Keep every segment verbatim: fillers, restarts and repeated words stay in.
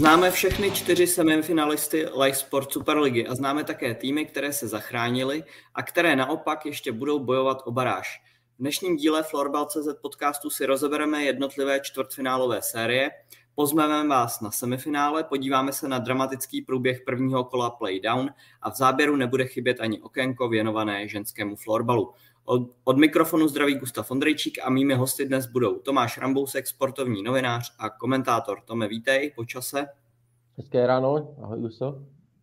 Známe všechny čtyři semifinalisty Live Sport Superligy a známe také týmy, které se zachránily a které naopak ještě budou bojovat o baráž. V dnešním díle Florbal tečka cé zet podcastu si rozebereme jednotlivé čtvrtfinálové série, pozveme vás na semifinále, podíváme se na dramatický průběh prvního kola playdown a v záběru nebude chybět ani okénko věnované ženskému florbalu. Od, od mikrofonu zdraví Gustav Ondrejčík a mými hosty dnes budou Tomáš Rambousek, sportovní novinář a komentátor. Tome, vítej po čase. Hezké ráno, ahoj Gustav.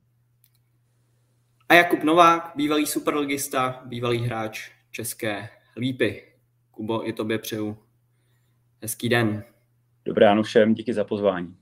A Jakub Novák, bývalý superligista, bývalý hráč České Lípy. Kubo, i tobě přeju hezký den. Dobré ráno všem, díky za pozvání.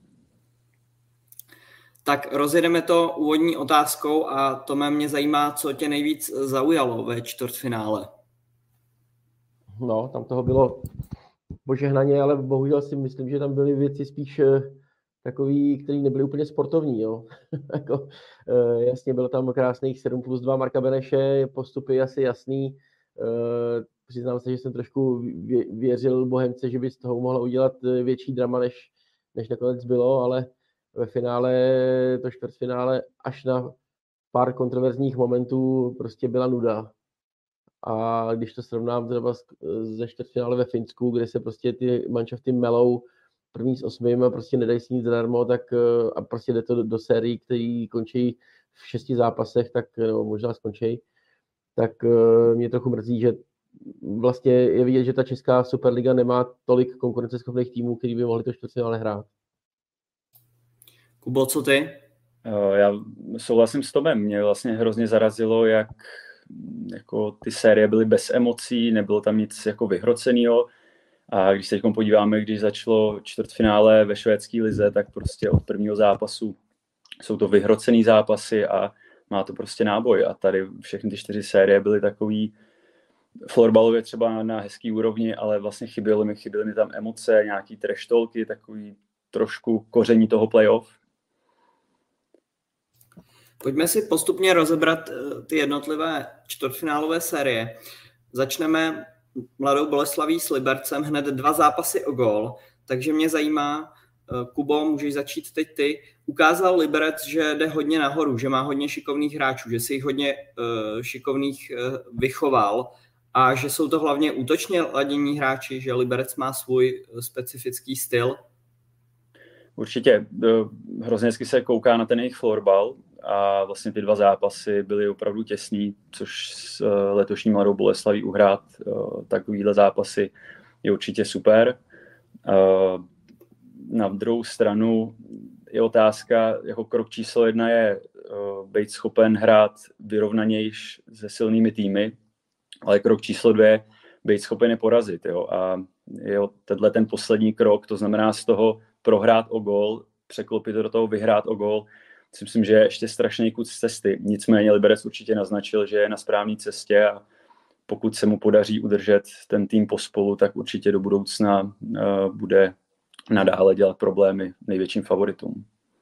Tak rozjedeme to úvodní otázkou a Tome, mě zajímá, co tě nejvíc zaujalo ve čtvrtfinále. No, tam toho bylo požehnaně, ale bohužel si myslím, že tam byly věci spíš takový, které nebyly úplně sportovní. Jo. jako, jasně, bylo tam krásných sedm plus dva Marka Beneše, postupy asi jasný. Přiznám se, že jsem trošku věřil Bohemce, že by z toho mohla udělat větší drama, než, než nakonec bylo, ale ve finále, to čtvrtfinále, až na pár kontroverzních momentů prostě byla nuda. A když to srovnám třeba ze čtvrtfinále ve Finsku, kde se prostě ty manšafty melou první s osmým a prostě nedají si nic zadarmo, tak a prostě jde to do, do sérií, který končí v šesti zápasech, tak no, možná skončí, tak mě trochu mrzí, že vlastně je vidět, že ta česká Superliga nemá tolik konkurenceschopných týmů, který by mohli to čtvrtfinále hrát. Kubo, co ty? Já souhlasím s Tomem. Mě vlastně hrozně zarazilo, jak jako ty série byly bez emocí, nebylo tam nic jako vyhrocenýho. A když se teď podíváme, když začalo čtvrtfinále ve švédské lize, tak prostě od prvního zápasu jsou to vyhrocený zápasy a má to prostě náboj. A tady všechny ty čtyři série byly takový florbalově třeba na hezký úrovni, ale vlastně chyběly mi, chyběly mi tam emoce, nějaký treštolky, takový trošku koření toho playoff. Pojďme si postupně rozebrat ty jednotlivé čtvrtfinálové série. Začneme Mladou Boleslaví s Libercem, hned dva zápasy o gól, takže mě zajímá, Kubo, můžeš začít teď ty. Ukázal Liberec, že jde hodně nahoru, že má hodně šikovných hráčů, že si jich hodně uh, šikovných uh, vychoval a že jsou to hlavně útočně ladění hráči, že Liberec má svůj specifický styl. Určitě. Hrozně hezky se kouká na ten jejich florbal a vlastně ty dva zápasy byly opravdu těsný, což s letošní Mladou Boleslaví uhrát takovýhle zápasy je určitě super. Na druhou stranu je otázka, jako krok číslo jedna je být schopen hrát vyrovnanějš se silnými týmy, ale krok číslo dvě být schopen je porazit. Jo? A jo, tenhle ten poslední krok, to znamená z toho prohrát o gól, překlopit do toho vyhrát o gól, si myslím, že je ještě strašný kus cesty. Nicméně Liberec určitě naznačil, že je na správné cestě a pokud se mu podaří udržet ten tým pospolu, tak určitě do budoucna uh, bude nadále dělat problémy největším favoritům.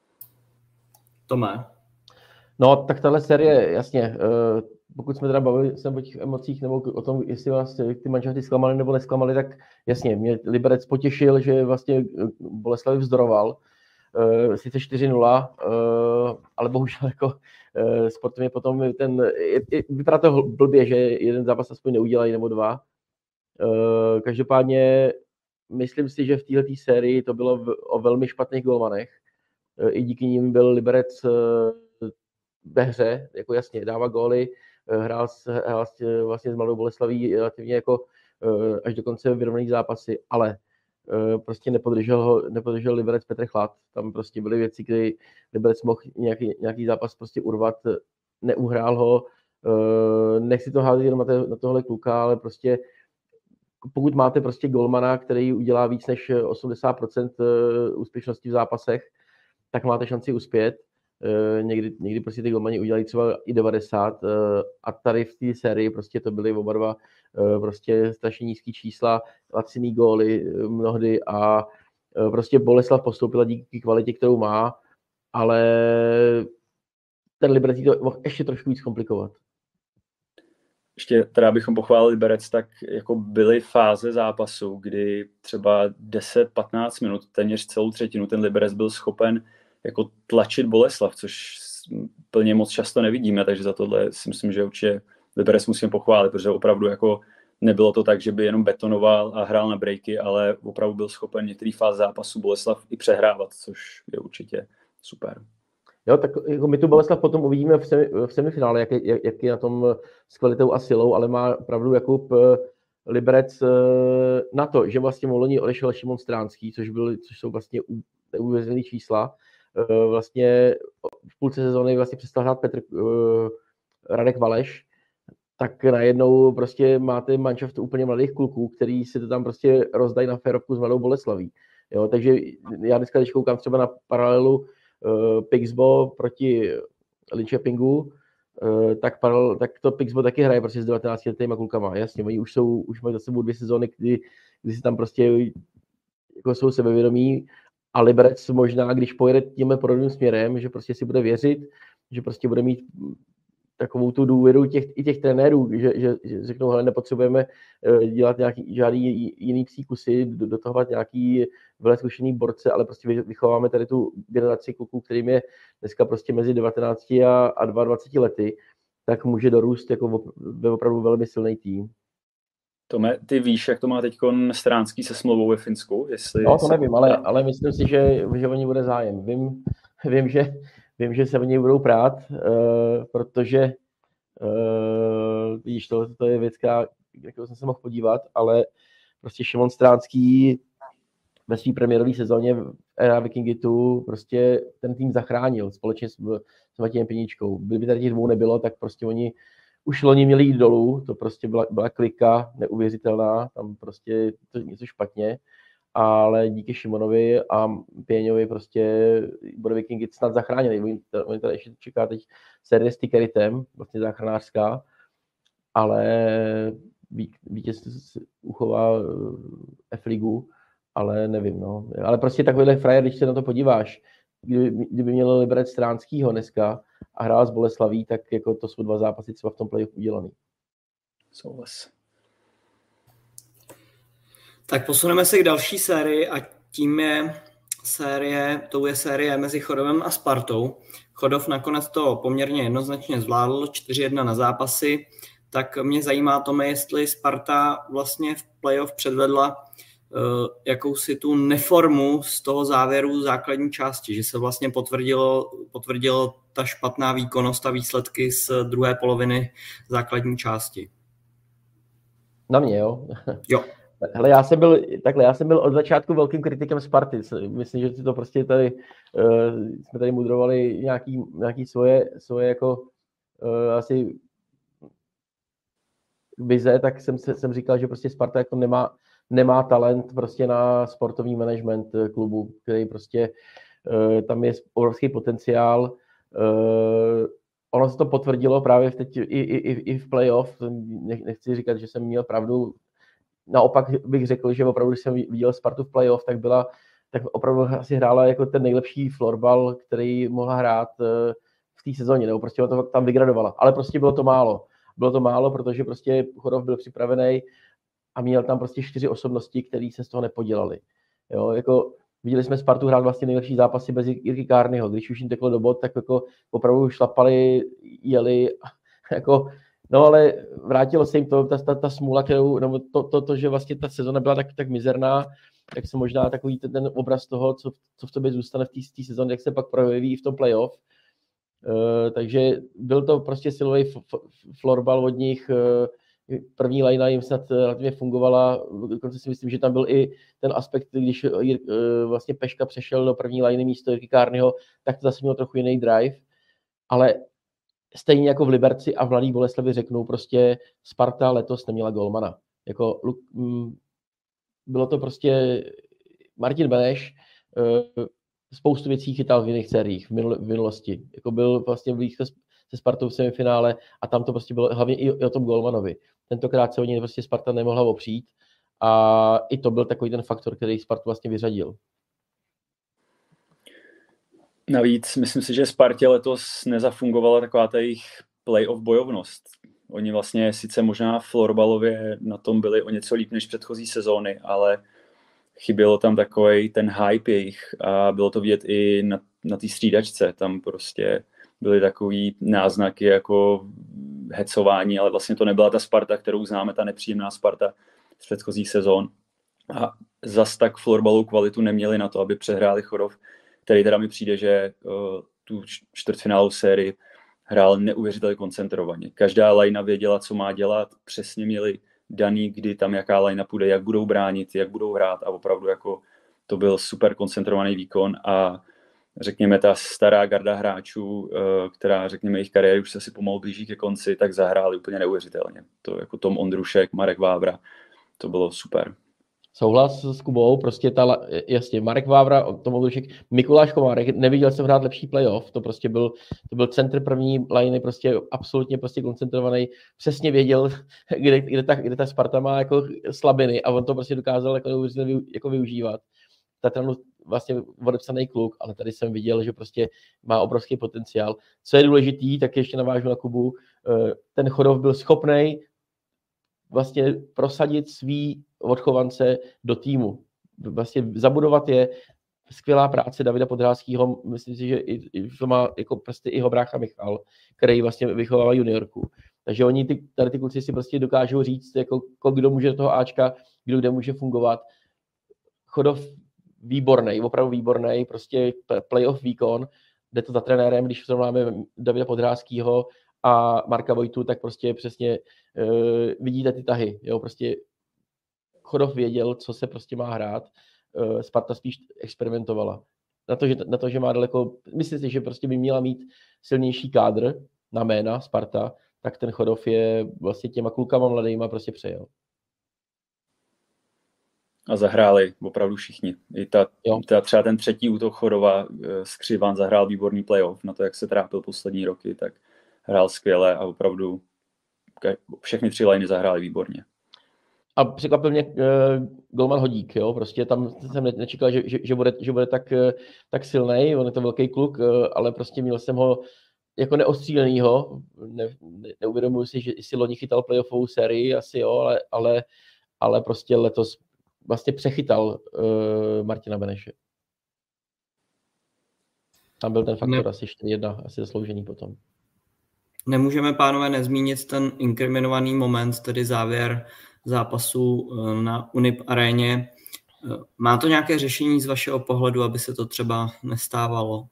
Tome. No, tak tahle série, jasně, uh, pokud jsme teda bavili jsem o těch emocích nebo o tom, jestli vás ty manšafty zklamali nebo nesklamaly, tak jasně, mě Liberec potěšil, že vlastně Boleslavi vzdoroval. Uh, sice čtyři nula, uh, ale bohužel jako uh, sportovně potom ten, je, je, vypadá to blbě, že jeden zápas aspoň neudělají nebo dva. Uh, každopádně myslím si, že v této sérii to bylo v, o velmi špatných golmanech. Uh, I díky nim byl Liberec uh, ve hře, jako jasně, dává góly, hrál, hrál vlastně s Mladou Boleslaví relativně jako uh, až do konce vyrovnaný zápasy, ale Uh, prostě nepodržel ho, nepodržel Liberec Petr Chlad. Tam prostě byly věci, kdy Liberec mohl nějaký, nějaký zápas prostě urvat, neuhrál ho. Uh, nechci to házet jenom na, te, na tohle kluka, ale prostě pokud máte prostě golmana, který udělá víc než osmdesát procent úspěšnosti v zápasech, tak máte šanci uspět. Uh, někdy, někdy prostě ty golmani udělají třeba i devadesát uh, a tady v té sérii prostě to byly oba dva uh, prostě strašně nízký čísla, laciný góly uh, mnohdy a uh, prostě Boleslav postoupila díky kvalitě, kterou má, ale ten Liberec to mohl ještě trošku víc komplikovat. Ještě teda bychom pochválili Liberec, tak jako byly fáze zápasu, kdy třeba deset patnáct minut, téměř celou třetinu ten Liberec byl schopen jako tlačit Boleslav, což plně moc často nevidíme, takže za tohle si myslím, že určitě Liberec musím pochválit, protože opravdu jako nebylo to tak, že by jenom betonoval a hrál na breaky, ale opravdu byl schopen některý fáz zápasu Boleslav i přehrávat, což je určitě super. Jo, tak jako my tu Boleslav potom uvidíme v, semi, v semifinále, jak, jak, jak je na tom s kvalitou a silou, ale má pravdu Jakub Liberec na to, že vlastně v loni odešel Šimon Stránský, což, byl, což jsou vlastně neuvěřitelné čísla. Vlastně v půlce sezóny vlastně přestal hrát Petr Radek Valeš, tak najednou prostě máte manšaft úplně mladých kluků, který si to tam prostě rozdají na férovku s Mladou Boleslaví. Jo, takže já dneska, když koukám třeba na paralelu uh, Pixbo proti Linköpingu, uh, tak, paral, tak to Pixbo taky hraje prostě s devatenáctiletýma klukama. Jasně, oni už, jsou, už mají za sebou dvě sezóny, kdy, kdy si tam prostě jako jsou sebevědomí a Liberec možná, když pojede tímhle podobným směrem, že prostě si bude věřit, že prostě bude mít takovou tu důvěru těch, i těch trenérů, že, že, že řeknou, hele, nepotřebujeme dělat nějaký, žádný jiný psí kusy, dotahovat nějaký velmi zkušený borce, ale prostě vychováme tady tu generaci kluků, kterým je dneska prostě mezi devatenácti a, a dvaceti dvěma lety, tak může dorůst jako ve opravdu velmi silný tým. Tome, ty víš, jak to má teď Stránský se smlouvou ve Finsku? Jestli no, to nevím, ale, ale myslím si, že, že o ní bude zájem. Vím, vím, že Vím, že se o něj budou prát, uh, protože uh, víš, to, to je věc, kterou jsem se mohl podívat, ale prostě Šimon Stránský ve své premiérové sezóně v éra Vikingitu prostě ten tým zachránil společně s, s Matějem Piničkou. Kdyby tady těch dvou nebylo, tak prostě oni už loni měli jít dolů, to prostě byla, byla klika neuvěřitelná, tam prostě to něco špatně. Ale díky Šimonovi a Pěňovi prostě bude Vikingit snad zachráněný. Oni tady ještě čeká teď série s Tikeritem, vlastně záchranářská, ale vítěz uchová F-ligu, ale nevím, no. Ale prostě takovýhle frajer, když se na to podíváš, kdyby, kdyby měl Liberec Stránskýho dneska a hrál s Boleslaví, tak jako to jsou dva zápasy třeba v tom playoff udělaný. Souhlas. Tak posuneme se k další sérii a tím je série, tou je série mezi Chodovem a Spartou. Chodov nakonec to poměrně jednoznačně zvládl, čtyři jedna na zápasy, tak mě zajímá, Tome, jestli Sparta vlastně v playoff předvedla uh, jakousi tu neformu z toho závěru základní části, že se vlastně potvrdilo, potvrdilo ta špatná výkonnost a výsledky z druhé poloviny základní části. Na mě, jo? Jo. Hele, já jsem byl, takhle, já jsem byl od začátku velkým kritikem Sparty. Myslím, že to prostě tady, uh, jsme tady mudrovali nějaký, nějaký svoje, svoje jako uh, asi vize, tak jsem, jsem říkal, že prostě Sparta jako nemá, nemá talent prostě na sportovní management klubu, který prostě uh, tam je obrovský potenciál. Uh, ono se to potvrdilo právě teď i, i, i v playoff. Nechci říkat, že jsem měl pravdu. Naopak bych řekl, že opravdu, když jsem viděl Spartu v playoff, tak byla, tak opravdu asi hrála jako ten nejlepší florbal, který mohla hrát v té sezóně, nebo prostě to tam vygradovala. Ale prostě bylo to málo. Bylo to málo, protože prostě Chodov byl připravený a měl tam prostě čtyři osobnosti, které se z toho nepodělali. Jo, jako viděli jsme Spartu hrát vlastně nejlepší zápasy bez Jirky Kárnyho. Když už jim teklo do bod, tak jako opravdu šlapali, jeli, jako no, ale vrátilo se jim to, ta, ta, ta smůla, kterou, nebo to, to, to, že vlastně ta sezona byla tak, tak mizerná, tak se možná takový ten, ten obraz toho, co, co v tobě zůstane v té sezóně, jak se pak projeví v tom playoff. Uh, takže byl to prostě silový f- f- florbal od nich. Uh, první linea jim snad relativně fungovala. Dokonce si myslím, že tam byl i ten aspekt, když uh, vlastně Peška přešel do první liney místo Jirky Kárnyho, tak to zase mělo trochu jiný drive. Ale stejně jako v Liberci a v Mladý Boleslavi řeknou, prostě Sparta letos neměla golmana. Jako, bylo to prostě Martin Beneš, spoustu věcí chytal v jiných sériích v, minul, v minulosti. Jako byl vlastně blízko se Spartou v semifinále a tam to prostě bylo hlavně i o tom golmanovi. Tentokrát se o něj prostě Sparta nemohla opřít a i to byl takový ten faktor, který Spartu vlastně vyřadil. Navíc myslím si, že Spartě letos nezafungovala taková ta jejich playoff bojovnost. Oni vlastně sice možná florbalově na tom byli o něco líp než předchozí sezóny, ale chybělo tam takovej ten hype jejich a bylo to vidět i na, na té střídačce, tam prostě byly takový náznaky jako hecování, ale vlastně to nebyla ta Sparta, kterou známe, ta nepříjemná Sparta z předchozích sezón. A zas tak florbalovou kvalitu neměli na to, aby přehráli Chodov, který teda mi přijde, že uh, tu čtvrtfinálovou sérii hrál neuvěřitelně koncentrovaně. Každá lajna věděla, co má dělat, přesně měli daný, kdy tam jaká lajna půjde, jak budou bránit, jak budou hrát a opravdu jako to byl super koncentrovaný výkon a řekněme ta stará garda hráčů, která řekněme jejich kariéry už se asi pomalu blíží ke konci, tak zahráli úplně neuvěřitelně. To jako Tom Ondrušek, Marek Vávra, to bylo super. Souhlas s Kubou, prostě ta, jasně, Marek Vávra, Tom Ondrušek, Mikuláš Komárek, neviděl jsem hrát lepší playoff, to prostě byl, to byl centr první liny, prostě absolutně prostě koncentrovaný, přesně věděl, kde, kde, ta, kde ta Sparta má jako slabiny a on to prostě dokázal jako, jako využívat. Tatranu vlastně odepsaný kluk, ale tady jsem viděl, že prostě má obrovský potenciál. Co je důležitý, tak ještě navážu na Kubu, ten Chodov byl schopnej vlastně prosadit svý odchovance do týmu. Vlastně zabudovat je, skvělá práce Davida Podházkýho, myslím si, že i, i to má jako prostě jeho brácha Michal, který vlastně vychovává juniorku. Takže oni ty, tady ty kluci si prostě dokážou říct, jako, kdo může do toho Ačka, kdo kde může fungovat. Chodov výborný, opravdu výborný, prostě playoff výkon, jde to za trenérem, když srovnáme Davida Podházkýho a Marka Vojtu, tak prostě přesně uh, vidíte ty tahy, jo, prostě Chodov věděl, co se prostě má hrát, uh, Sparta spíš experimentovala. Na to, že, na to, že má daleko, myslím si, že prostě by měla mít silnější kádr na jména Sparta, tak ten Chodov je vlastně těma klukama mladýma prostě přejel. A zahráli opravdu všichni. I ta, ta, třeba ten třetí útok Chodova, Skřivan, zahrál výborný playoff na to, jak se trápil poslední roky, tak hrál skvěle a opravdu všechny tři liny zahráli výborně. A překvapil mě uh, golman Hodík, jo, prostě tam jsem nečekal, že, že, že, bude, že bude tak, tak silnej, on je to velký kluk, uh, ale prostě měl jsem ho jako neostřílenýho, ne, ne, neuvědomuji si, že si loni chytal playoffovou sérii, asi jo, ale, ale, ale prostě letos vlastně přechytal uh, Martina Beneše. Tam byl ten faktor ne. asi čtyři jedna, asi zasloužený potom. Nemůžeme, pánové, nezmínit ten inkriminovaný moment, tedy závěr zápasu na Unip aréně. Má to nějaké řešení z vašeho pohledu, aby se to třeba nestávalo?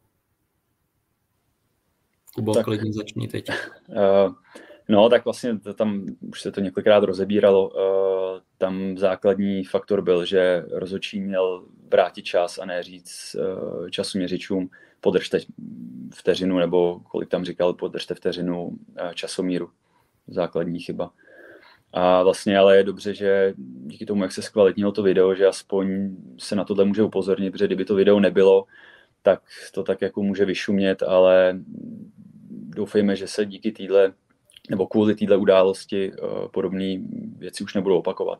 Kubo, tak, klidně začni teď. Uh, no, tak vlastně tam už se to několikrát rozebíralo. Uh, tam základní faktor byl, že rozhodčí měl vrátit čas a ne říct uh, časoměřičům podržte vteřinu, nebo kolik tam říkal, podržte vteřinu uh, časomíru. Základní chyba. A vlastně ale je dobře, že díky tomu, jak se zkvalitnilo to video, že aspoň se na tohle může upozornit, protože kdyby to video nebylo, tak to tak jako může vyšumět, ale doufejme, že se díky týhle, nebo kvůli téhle události podobné věci už nebudou opakovat.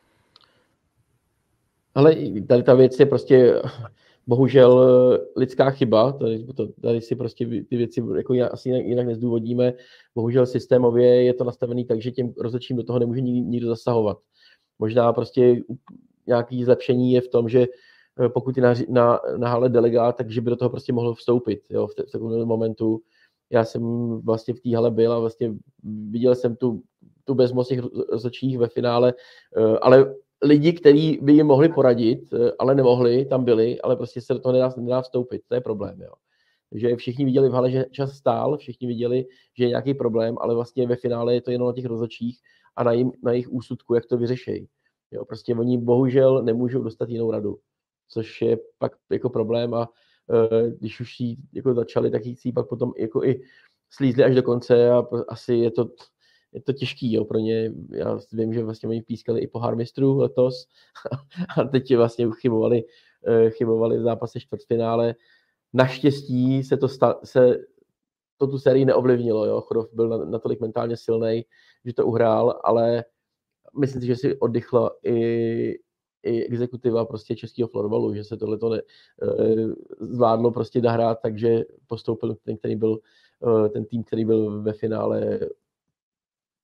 Ale tady ta věc je prostě bohužel lidská chyba, tady, to, tady si prostě ty věci jako asi jinak, jinak nezdůvodíme. Bohužel systémově je to nastavené tak, že těm rozhodčím do toho nemůže nikdo zasahovat. Možná prostě nějaké zlepšení je v tom, že pokud je na, na, na hale delegát, takže by do toho prostě mohl vstoupit, jo, v, te, v takovém momentu. Já jsem vlastně v té hale byl a vlastně viděl jsem tu, tu bezmoc těch rozhodčích ve finále, ale lidi, kteří by jim mohli poradit, ale nemohli, tam byli, ale prostě se do toho nedá, nedá vstoupit. To je problém. Jo. Takže všichni viděli v hale, že čas stál, všichni viděli, že je nějaký problém, ale vlastně ve finále je to jenom na těch rozhodčích a na, jim, na jejich úsudku, jak to vyřešejí. Jo, prostě oni bohužel nemůžou dostat jinou radu, což je pak jako problém a uh, když už jí jako začali, tak jí pak potom jako i slízli až do konce a asi je to Je to těžký, jo, pro ně. Já vím, že vlastně oni pískali i pohár mistrů letos a teď vlastně chybovali, chybovali v zápase čtvrtfinále. Naštěstí se to, sta- se to tu sérii neovlivnilo, jo. Chodov byl natolik mentálně silnej, že to uhrál, ale myslím si, že si oddychla i, i exekutiva prostě českého florbalu, že se tohleto ne, zvládlo prostě dohrát, takže postoupil ten, který byl, ten tým, který byl ve finále,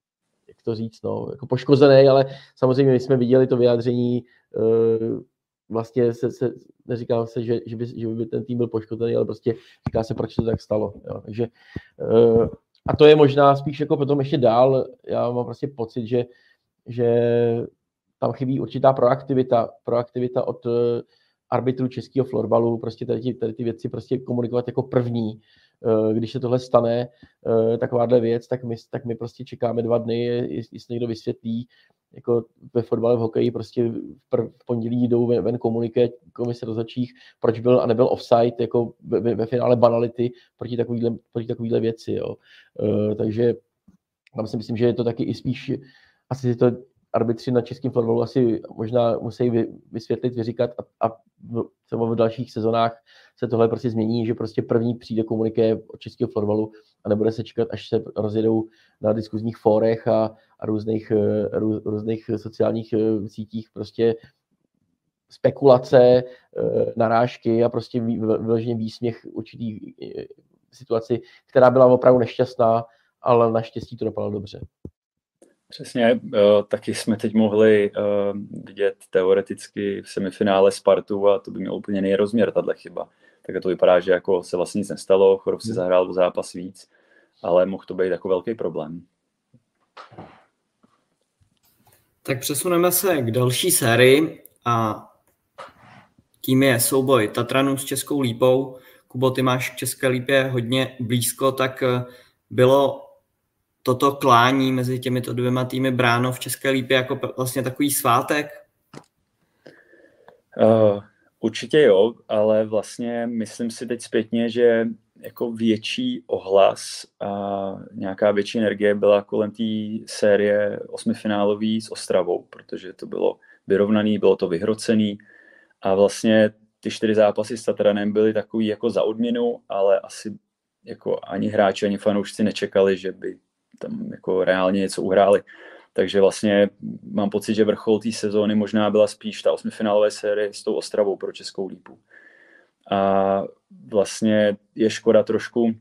jak to říct, no, jako poškozený, ale samozřejmě my jsme viděli to vyjádření uh, vlastně se, se neříká se, že, že, by, že by ten tým byl poškozený, ale prostě říká se, proč to tak stalo. Jo. Takže, uh, a to je možná spíš jako potom ještě dál, já mám prostě pocit, že, že tam chybí určitá proaktivita, proaktivita od uh, arbitrů českého florbalu, prostě tady, tady ty věci prostě komunikovat jako první. Uh, když se tohle stane, uh, takováhle věc, tak my, tak my prostě čekáme dva dny, jestli někdo vysvětlí, jako ve fotbale, v hokeji, prostě v, prv, v pondělí jdou ven, ven komuniké komise rozhodčích, proč byl a nebyl offside, jako ve, ve finále banality proti takovýhle, proti takovýhle věci, jo. Uh, takže tam si myslím, že je to taky i spíš, asi si to arbitři na českém fotbalu asi možná musí vy, vysvětlit, vyříkat a, a třeba v dalších sezonách se tohle prostě změní, že prostě první přijde komuniké od českého fotbalu a nebude se čekat, až se rozjedou na diskuzních fórech a, a různých, rů, různých sociálních sítích prostě spekulace, narážky a prostě vyloženě výsměch určitý situaci, která byla opravdu nešťastná, ale naštěstí to dopadlo dobře. Přesně, taky jsme teď mohli vidět teoreticky v semifinále Spartu a to by měl úplně jiný rozměr, tato chyba. Tak to vypadá, že jako se vlastně nic nestalo, Chorov si zahrál o zápas víc, ale mohl to být jako velký problém. Tak přesuneme se k další sérii a tím je souboj Tatranů s Českou Lípou. Kubo, ty máš k České Lípě hodně blízko, tak bylo toto klání mezi těmito dvěma týmy bráno v České Lípě jako vlastně takový svátek? Uh, určitě jo, ale vlastně myslím si teď zpětně, že jako větší ohlas a nějaká větší energie byla kolem té série osmifinálový s Ostravou, protože to bylo vyrovnaný, bylo to vyhrocený a vlastně ty čtyři zápasy s Tatranem byly takový jako za odměnu, ale asi jako ani hráči, ani fanoušci nečekali, že by tam jako reálně něco uhráli. Takže vlastně mám pocit, že vrchol té sezóny možná byla spíš ta osmifinálové série s tou Ostravou pro Českou Lípu. A vlastně je škoda trošku,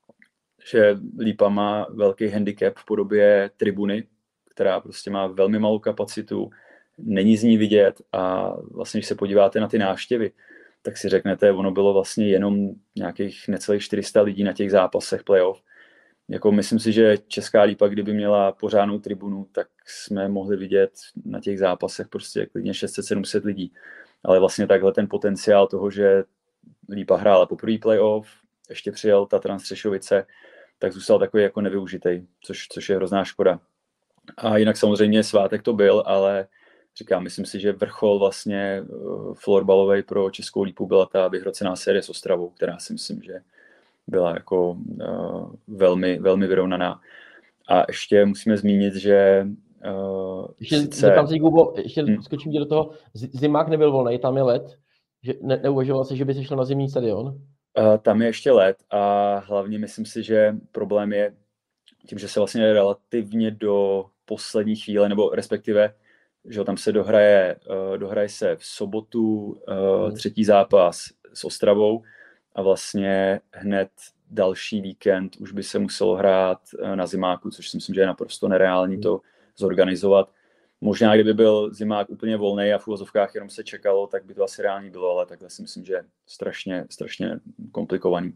že Lípa má velký handicap v podobě tribuny, která prostě má velmi malou kapacitu, není z ní vidět a vlastně, když se podíváte na ty návštěvy, tak si řeknete, ono bylo vlastně jenom nějakých necelých čtyři sta lidí na těch zápasech playoff. Jako myslím si, že Česká Lípa, kdyby měla pořádnou tribunu, tak jsme mohli vidět na těch zápasech prostě klidně šest set sedm set lidí. Ale vlastně takhle ten potenciál toho, že Lípa hrála poprvé playoff, ještě přijel Tatran Střešovice, tak zůstal takový jako nevyužitej, což, což je hrozná škoda. A jinak samozřejmě svátek to byl, ale říkám, myslím si, že vrchol vlastně florbalovej pro Českou Lípu byla ta vyhrocená série s Ostravou, která si myslím, že byla jako uh, velmi, velmi vyrovnaná. A ještě musíme zmínit, že uh, ještě, sice... si, Kubo, ještě hmm. skočím tě do toho, Zimák nebyl volnej, tam je led, že ne, neuvažoval se, že by se šel na zimní stadion? Uh, tam je ještě led a hlavně myslím si, že problém je tím, že se vlastně relativně do poslední chvíle, nebo respektive, že tam se dohraje, uh, dohraje se v sobotu uh, hmm. třetí zápas s Ostravou, a vlastně hned další víkend už by se muselo hrát na Zimáku, což si myslím, že je naprosto nereální to zorganizovat. Možná, kdyby byl Zimák úplně volný a v uvozovkách jenom se čekalo, tak by to asi reálně bylo, ale takhle si myslím, že je strašně, strašně komplikovaný.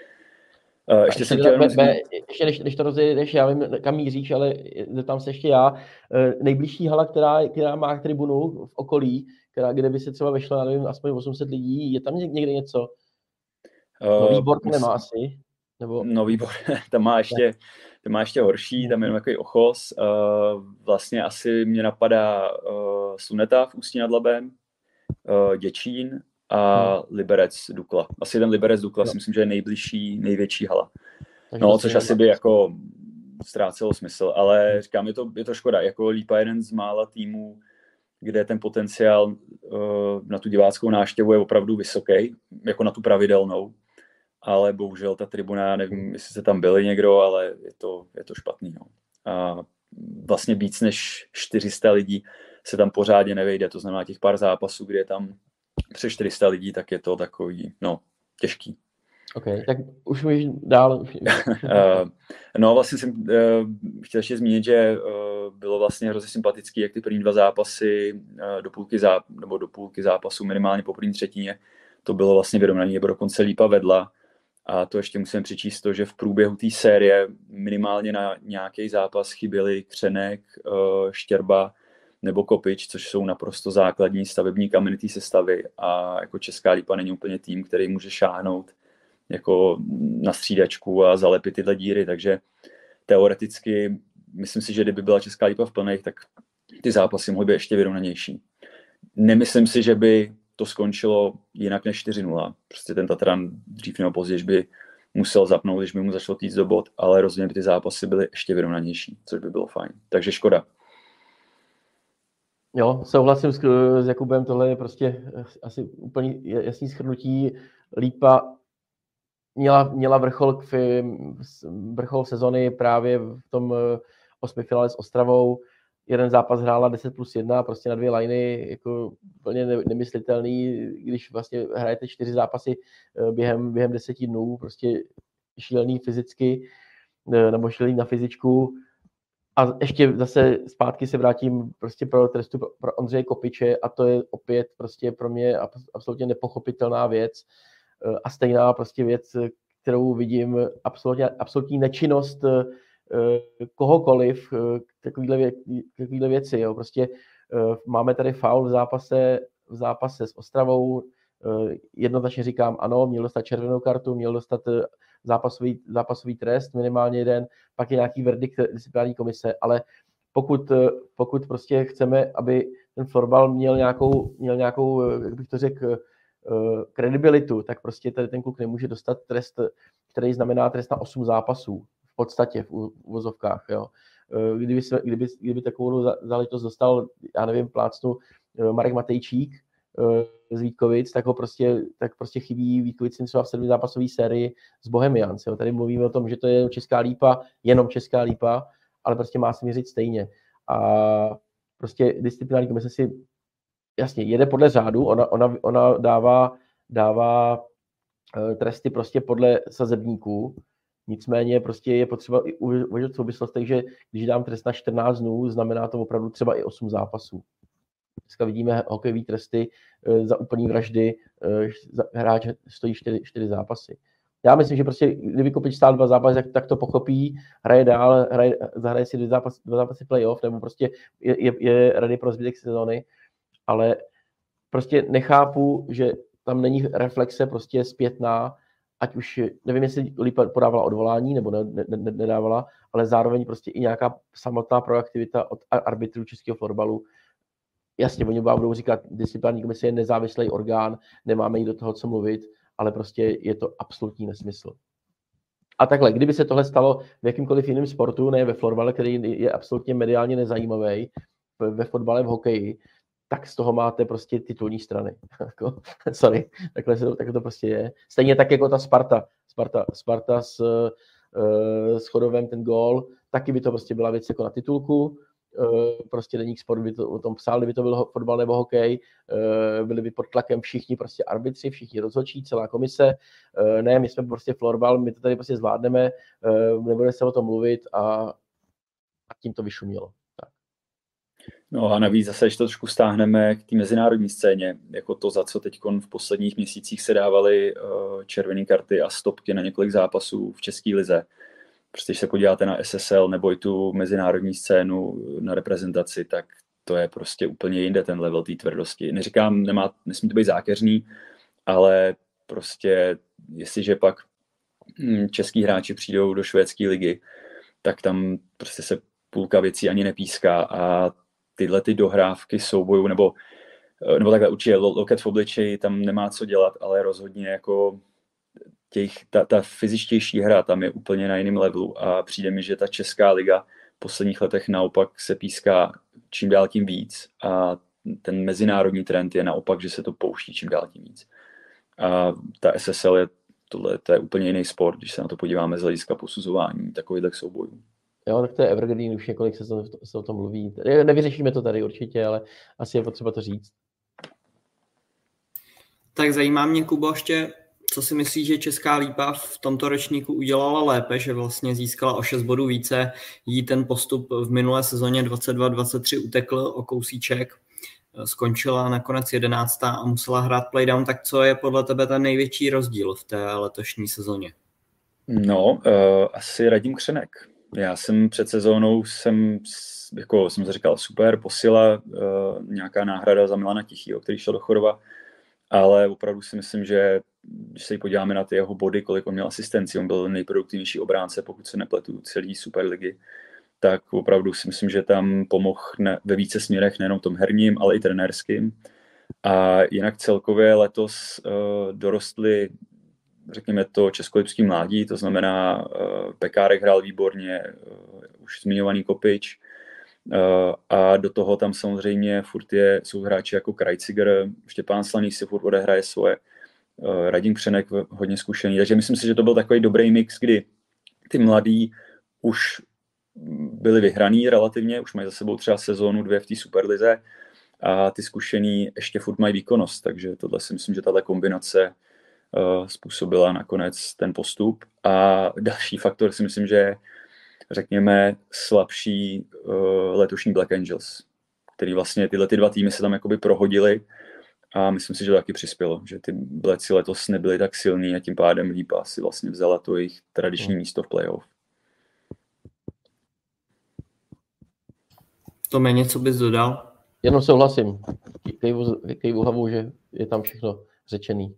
Uh, ještě jsem chtěl... Be, ještě než, než to rozjedeš, já vím, kam míříš, ale zeptám se ještě já. Uh, nejbližší hala, která, která má tribunu v okolí, která, kde by se třeba vešlo, nevím, aspoň osm set lidí, je tam někde něco? Nový Bor uh, nemá asi? Nebo... Nový Bor, tam má ještě, tam má ještě horší, tam je jenom takový ochos. Uh, vlastně asi mě napadá uh, Suneta v Ústí nad Labem, uh, Děčín a hmm. Liberec Dukla. Asi ten Liberec Dukla no. si myslím, že je nejbližší, největší hala. Takže no, což asi by jako ztrácelo smysl, ale říkám, je to, je to škoda. Jako Lípa jeden z mála týmů, kde ten potenciál uh, na tu diváckou návštěvu je opravdu vysoký, jako na tu pravidelnou. Ale bohužel ta tribuna, nevím, jestli se tam byli někdo, ale je to, je to špatný. No. A vlastně víc než čtyři sta lidí se tam pořádně nevejde, to znamená těch pár zápasů, kde je tam přes čtyři sta lidí, tak je to takový, no, těžký. OK, tak už můžeš dál. uh, no vlastně jsem uh, chtěl ještě zmínit, že uh, bylo vlastně hrozně sympatický, jak ty první dva zápasy do půlky, záp- nebo do půlky zápasu, minimálně po první třetině, to bylo vlastně vyrovnané, nebo dokonce Lípa vedla. A to ještě musím přičíst to, že v průběhu té série minimálně na nějaký zápas chyběli Křenek, Štěrba nebo Kopič, což jsou naprosto základní stavební kameny té sestavy. A jako Česká Lípa není úplně tým, který může šáhnout jako na střídačku a zalepit tyhle díry, takže teoreticky myslím si, že kdyby byla Česká Lípa v plných, tak ty zápasy mohly být ještě vyrovnanější. Nemyslím si, že by to skončilo jinak než čtyři nula. Prostě ten Tatran dřív nebo později by musel zapnout, když by mu začalo týct do bod, ale rozhodně by ty zápasy byly ještě vyrovnanější, což by bylo fajn. Takže škoda. Jo, souhlasím s, s Jakubem, tohle je prostě asi úplně jasný shrnutí. Lípa měla, měla vrchol, k, vrchol sezony právě v tom osmifinále s Ostravou. Jeden zápas hrála deset plus jedna, prostě na dvě liny, jako úplně nemyslitelný, když vlastně hrajete čtyři zápasy během, během deseti dnů, prostě šílený fyzicky, nebo šílený na fyzičku. A ještě zase zpátky se vrátím prostě pro trestu pro Ondřeje Kopiče a to je opět prostě pro mě absolutně nepochopitelná věc a stejná prostě věc, kterou vidím, absolutně, absolutní nečinnost kohokoliv k takovýhle, vě, takovýhle věci. Jo. Prostě máme tady faul v zápase, v zápase s Ostravou, jednoznačně říkám ano, měl dostat červenou kartu, měl dostat zápasový, zápasový trest, minimálně jeden, pak je nějaký verdikt disciplinární komise, ale pokud, pokud prostě chceme, aby ten florbal měl nějakou, měl nějakou, jak bych to řekl, kredibilitu, tak prostě tady ten kluk nemůže dostat trest, který znamená trest na osm zápasů, v podstatě v uvozovkách. Jo. Kdyby, se, kdyby, kdyby takovou záležitost dostal, já nevím, plácnu Marek Matejčík z Vítkovic, tak ho prostě, tak prostě chybí Vítkovicím třeba v sedmi zápasové sérii z Bohemians. Jo. Tady mluvíme o tom, že to je Česká Lípa, jenom Česká Lípa, ale prostě má se měřit stejně. A prostě disciplinární komise si jasně jede podle řádu, ona, ona, ona dává, dává tresty prostě podle sazebníků, nicméně prostě je potřeba i uvědět v souvislostech, že když dám trest na čtrnáct dnů, znamená to opravdu třeba i osm zápasů. Dneska vidíme hokejové tresty za úplný vraždy, hráč stojí čtyři, čtyři zápasy. Já myslím, že prostě kdyby Kopič stál dva zápasy, tak, tak to pochopí, hraje dál, hraje, zahraje si dva zápasy, dva zápasy playoff, nebo prostě je, je, je ready pro zbytek sezóny, ale prostě nechápu, že tam není reflexe prostě zpětná, ať už, nevím, jestli Lípa podávala odvolání, nebo ne, ne, ne, nedávala, ale zároveň prostě i nějaká samotná proaktivita od arbitrů českého florbalu. Jasně, oni budou říkat, disciplinární komise je nezávislý orgán, nemáme jí do toho co mluvit, ale prostě je to absolutní nesmysl. A takhle, kdyby se tohle stalo v jakýmkoliv jiném sportu, ne ve florbale, který je absolutně mediálně nezajímavý, ve fotbale, v hokeji, tak z toho máte prostě titulní strany. Sorry, takhle, se to, takhle to prostě je. Stejně tak jako ta Sparta. Sparta, Sparta s, uh, s Chodovem ten gól, taky by to prostě byla věc jako na titulku. Uh, prostě Deník Sport by to o tom psal, kdyby to byl fotbal nebo hokej, uh, byli by pod tlakem všichni prostě arbitři, všichni rozhodčí, celá komise. Uh, ne, my jsme prostě florbal, my to tady prostě zvládneme, uh, nebude se o tom mluvit a, a tím to vyšumělo. No a navíc zase, když to trošku stáhneme k té mezinárodní scéně, jako to, za co teď v posledních měsících se dávaly uh, červené karty a stopky na několik zápasů v české lize. Prostě když se podíváte na S S L nebo i tu mezinárodní scénu na reprezentaci, tak to je prostě úplně jinde ten level té tvrdosti. Neříkám, nemá, nesmí to být zákeřný, ale prostě jestliže pak hm, český hráči přijdou do švédské ligy, tak tam prostě se půlka věcí ani nepíská a tyhle ty dohrávky soubojů, nebo, nebo takhle určitě loket v obličeji, tam nemá co dělat, ale rozhodně jako těch, ta, ta fyzičtější hra tam je úplně na jiném levelu a přijde mi, že ta česká liga v posledních letech naopak se píská čím dál tím víc a ten mezinárodní trend je naopak, že se to pouští čím dál tím víc. A ta S S L je, tohle, to je úplně jiný sport, když se na to podíváme z hlediska posuzování takovýchhle soubojů. Jo, tak to je evergreen, už několik se, se o tom mluví. Nevyřešíme to tady určitě, ale asi je potřeba to říct. Tak zajímá mě, Kubo, ještě, co si myslíš, že Česká Lípa v tomto ročníku udělala lépe, že vlastně získala o šest bodů více, jí ten postup v minulé sezóně dvacet dva dvacet tři utekl o kousíček, skončila nakonec jedenáctá a musela hrát playdown, tak co je podle tebe ten největší rozdíl v té letošní sezóně? No, uh, asi Radim Křenek. Já jsem před sezónou jsem, jako jsem si říkal, super, posila, uh, nějaká náhrada za Milana Tichýho, který šel do Chodova, ale opravdu si myslím, že když se podíváme na ty jeho body, kolik on měl asistenci, on byl nejproduktivnější obránce, pokud se nepletu, celý Superligy, tak opravdu si myslím, že tam pomohl ne, ve více směrech, nejenom tom herním, ale i trenérským. A jinak celkově letos uh, dorostli, řekněme to, českolipský mládí, to znamená uh, Pekárek hrál výborně, uh, už zmiňovaný Kopič, uh, a do toho tam samozřejmě furt je, jsou hráči jako Krajciger, Štěpán Slaný si furt odehraje svoje, uh, Radim Křenek hodně zkušený, takže myslím si, že to byl takový dobrý mix, kdy ty mladí už byli vyhraný relativně, už mají za sebou třeba sezónu, dvě v té Superlize a ty zkušený ještě furt mají výkonnost, takže tohle si myslím, že tato kombinace uh, způsobila nakonec ten postup. A další faktor si myslím, že řekněme slabší uh, letošní Black Angels, který vlastně tyhle ty dva týmy se tam jakoby prohodily a myslím si, že to taky přispělo, že ty Bleci letos nebyly tak silný a tím pádem Lípa si vlastně vzala to jejich tradiční místo v playoff. Tome, něco bys dodal? Jenom souhlasím. Kejvu hlavou, že je tam všechno řečený.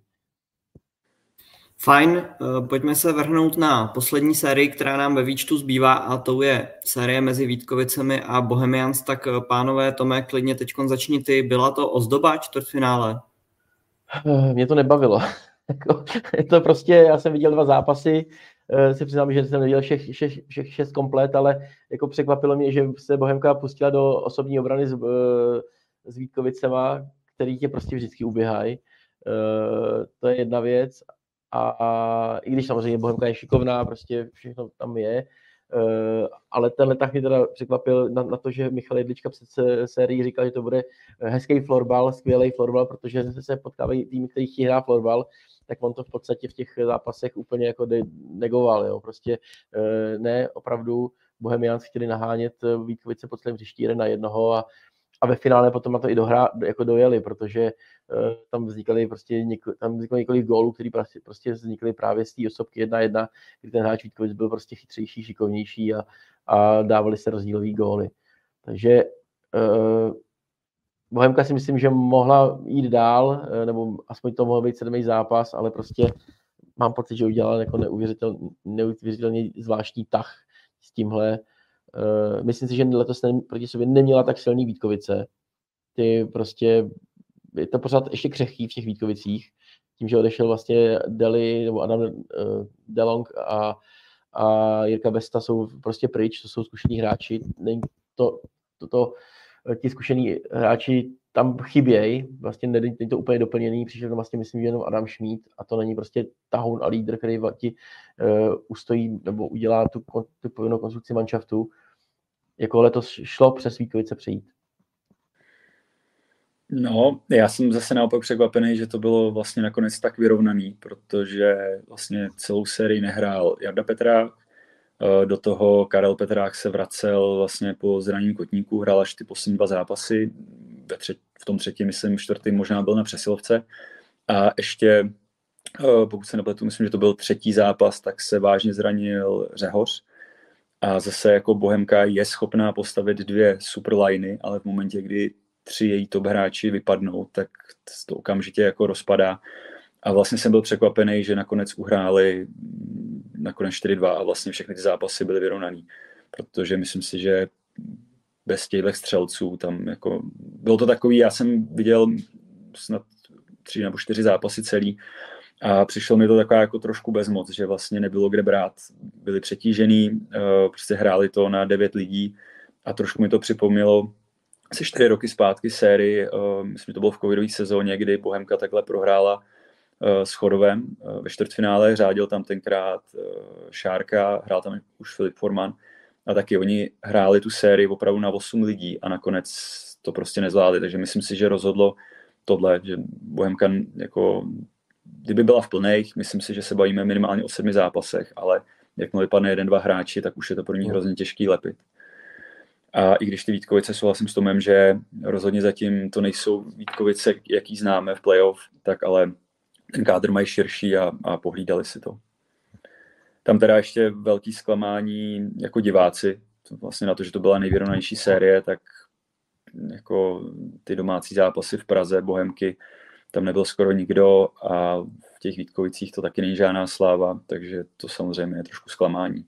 Fajn, pojďme se vrhnout na poslední sérii, která nám ve výčtu zbývá, a to je série mezi Vítkovicemi a Bohemians. Tak pánové, Tome, klidně teďkon začni ty. Byla to ozdoba čtvrtfinále? Mě to nebavilo. Je to prostě, já jsem viděl dva zápasy, si přiznám, že jsem neviděl všech, všech, všech šest komplet, ale jako překvapilo mě, že se Bohemka pustila do osobní obrany s, s Vítkovicema, který tě prostě vždycky uběhají. To je jedna věc. A, a i když samozřejmě Bohemka je šikovná, prostě všechno tam je, ale tenhle tak mě teda překvapil na, na to, že Michal Jedlička před sérií říkal, že to bude hezký florbal, skvělý florbal, protože se potkávají týmy, který chtějí hrát florbal, tak on to v podstatě v těch zápasech úplně jako de- negoval, jo. Prostě ne, opravdu Bohemians chtěli nahánět Vítkovice po celém hřišti jeden na jednoho a, a ve finále potom na to i dohra, jako dojeli, protože uh, tam vznikaly prostě něko, tam vzniklo několik gólů, které prostě, prostě vznikly právě z té osobky jedna jedna, kdy ten hráč Vítkovic byl prostě chytřejší, šikovnější a, a dávali se rozdílový góly. Takže uh, Bohemka si myslím, že mohla jít dál, nebo aspoň to mohl být sedmý zápas, ale prostě mám pocit, že udělala jako neuvěřitel, neuvěřitelně zvláštní tah s tímhle. Uh, myslím si, že letos ne, proti sobě neměla tak silný Vítkovice. Ty prostě, je to pořád ještě křehký v těch Vítkovicích, tím, že odešel vlastně Deli, nebo Adam uh, Delong a, a Jirka Besta jsou prostě pryč, to jsou zkušení hráči. Není to, to, to, ti zkušení hráči tam chybějí, vlastně není to úplně doplněný, přišel tam vlastně myslím, že jenom Adam Šmíd a to není prostě tahoun a lídr, který ti uh, ustojí nebo udělá tu, tu povinnou konstrukci manšaftu. Jako letos šlo přes Vítkovice přejít. No, já jsem zase naopak překvapený, že to bylo vlastně nakonec tak vyrovnaný, protože vlastně celou sérii nehrál Jarda Petrák, do toho Karel Petrák se vracel vlastně po zranění kotníků, hrál až ty poslední dva zápasy, ve třetí, v tom třetím, myslím, čtvrtým možná byl na přesilovce a ještě, pokud se nepletu, myslím, že to byl třetí zápas, tak se vážně zranil Řehoř a zase jako Bohemka je schopná postavit dvě superliny, ale v momentě, kdy tři její top hráči vypadnou, tak to okamžitě jako rozpadá. A vlastně jsem byl překvapený, že nakonec uhráli nakonec čtyři dva a vlastně všechny ty zápasy byly vyrovnaný. Protože myslím si, že bez těchto střelců tam jako... Bylo to takový, já jsem viděl snad tři nebo čtyři zápasy celý a přišlo mi to taková jako trošku bezmoc, že vlastně nebylo kde brát. Byli přetížený, prostě hráli to na devět lidí a trošku mi to připomnělo asi čtyři roky zpátky sérii, myslím, že to bylo v covidové sezóně, kdy Bohemka takhle prohrála s Chodovem ve čtvrtfinále, řádil tam tenkrát Šárka, hrál tam už Filip Forman a taky oni hráli tu sérii opravdu na osm lidí a nakonec to prostě nezvládli, takže myslím si, že rozhodlo tohle, že Bohemka jako kdyby byla v plných, myslím si, že se bavíme minimálně o sedmi zápasech, ale jakmile vypadne jeden, dva hráči, tak už je to pro ní hrozně těžký lepit. A i když ty Vítkovice, souhlasím s Tomem, že rozhodně zatím to nejsou Vítkovice, jaký známe v playoff, tak ale ten kádr mají širší a, a pohlídali si to. Tam teda ještě velký zklamání jako diváci, vlastně na to, že to byla nejvyrovnanější série, tak jako ty domácí zápasy v Praze, Bohemky, tam nebyl skoro nikdo a v těch Vítkovicích to taky není žádná sláva, takže to samozřejmě je trošku zklamání.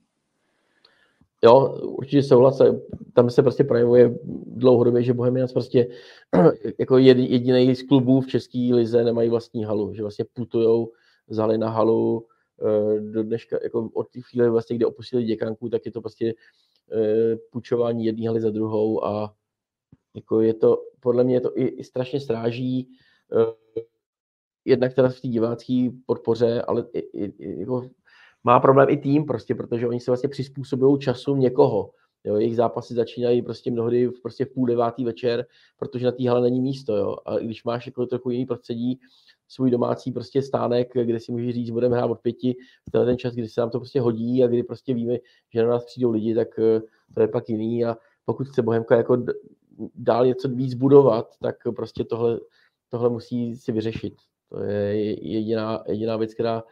Jo, určitě souhlas. Tam se prostě projevuje dlouhodobě, že Bohemians prostě jako jediný z klubů v české lize nemají vlastní halu, že vlastně putujou z haly na halu do dneška, jako od té chvíle vlastně, kdy opustili Děkanku, tak je to prostě půjčování jedné haly za druhou a jako je to, podle mě je to i, i strašně stráží jednak teda v té divácké podpoře, ale i, i, jako má problém i tým prostě, protože oni se vlastně přizpůsobují času někoho. Jo, jejich zápasy začínají prostě mnohdy prostě v půl devátý večer, protože na té hale není místo. Jo. A když máš jako trochu jiný prostředí, svůj domácí prostě stánek, kde si můžeš říct, budeme hrát od pěti, v ten čas, kdy se nám to prostě hodí a kdy prostě víme, že na nás přijdou lidi, tak to je pak jiný. A pokud chce Bohemka jako dál něco víc budovat, tak prostě tohle, tohle musí si vyřešit. To je jediná, jediná věc, která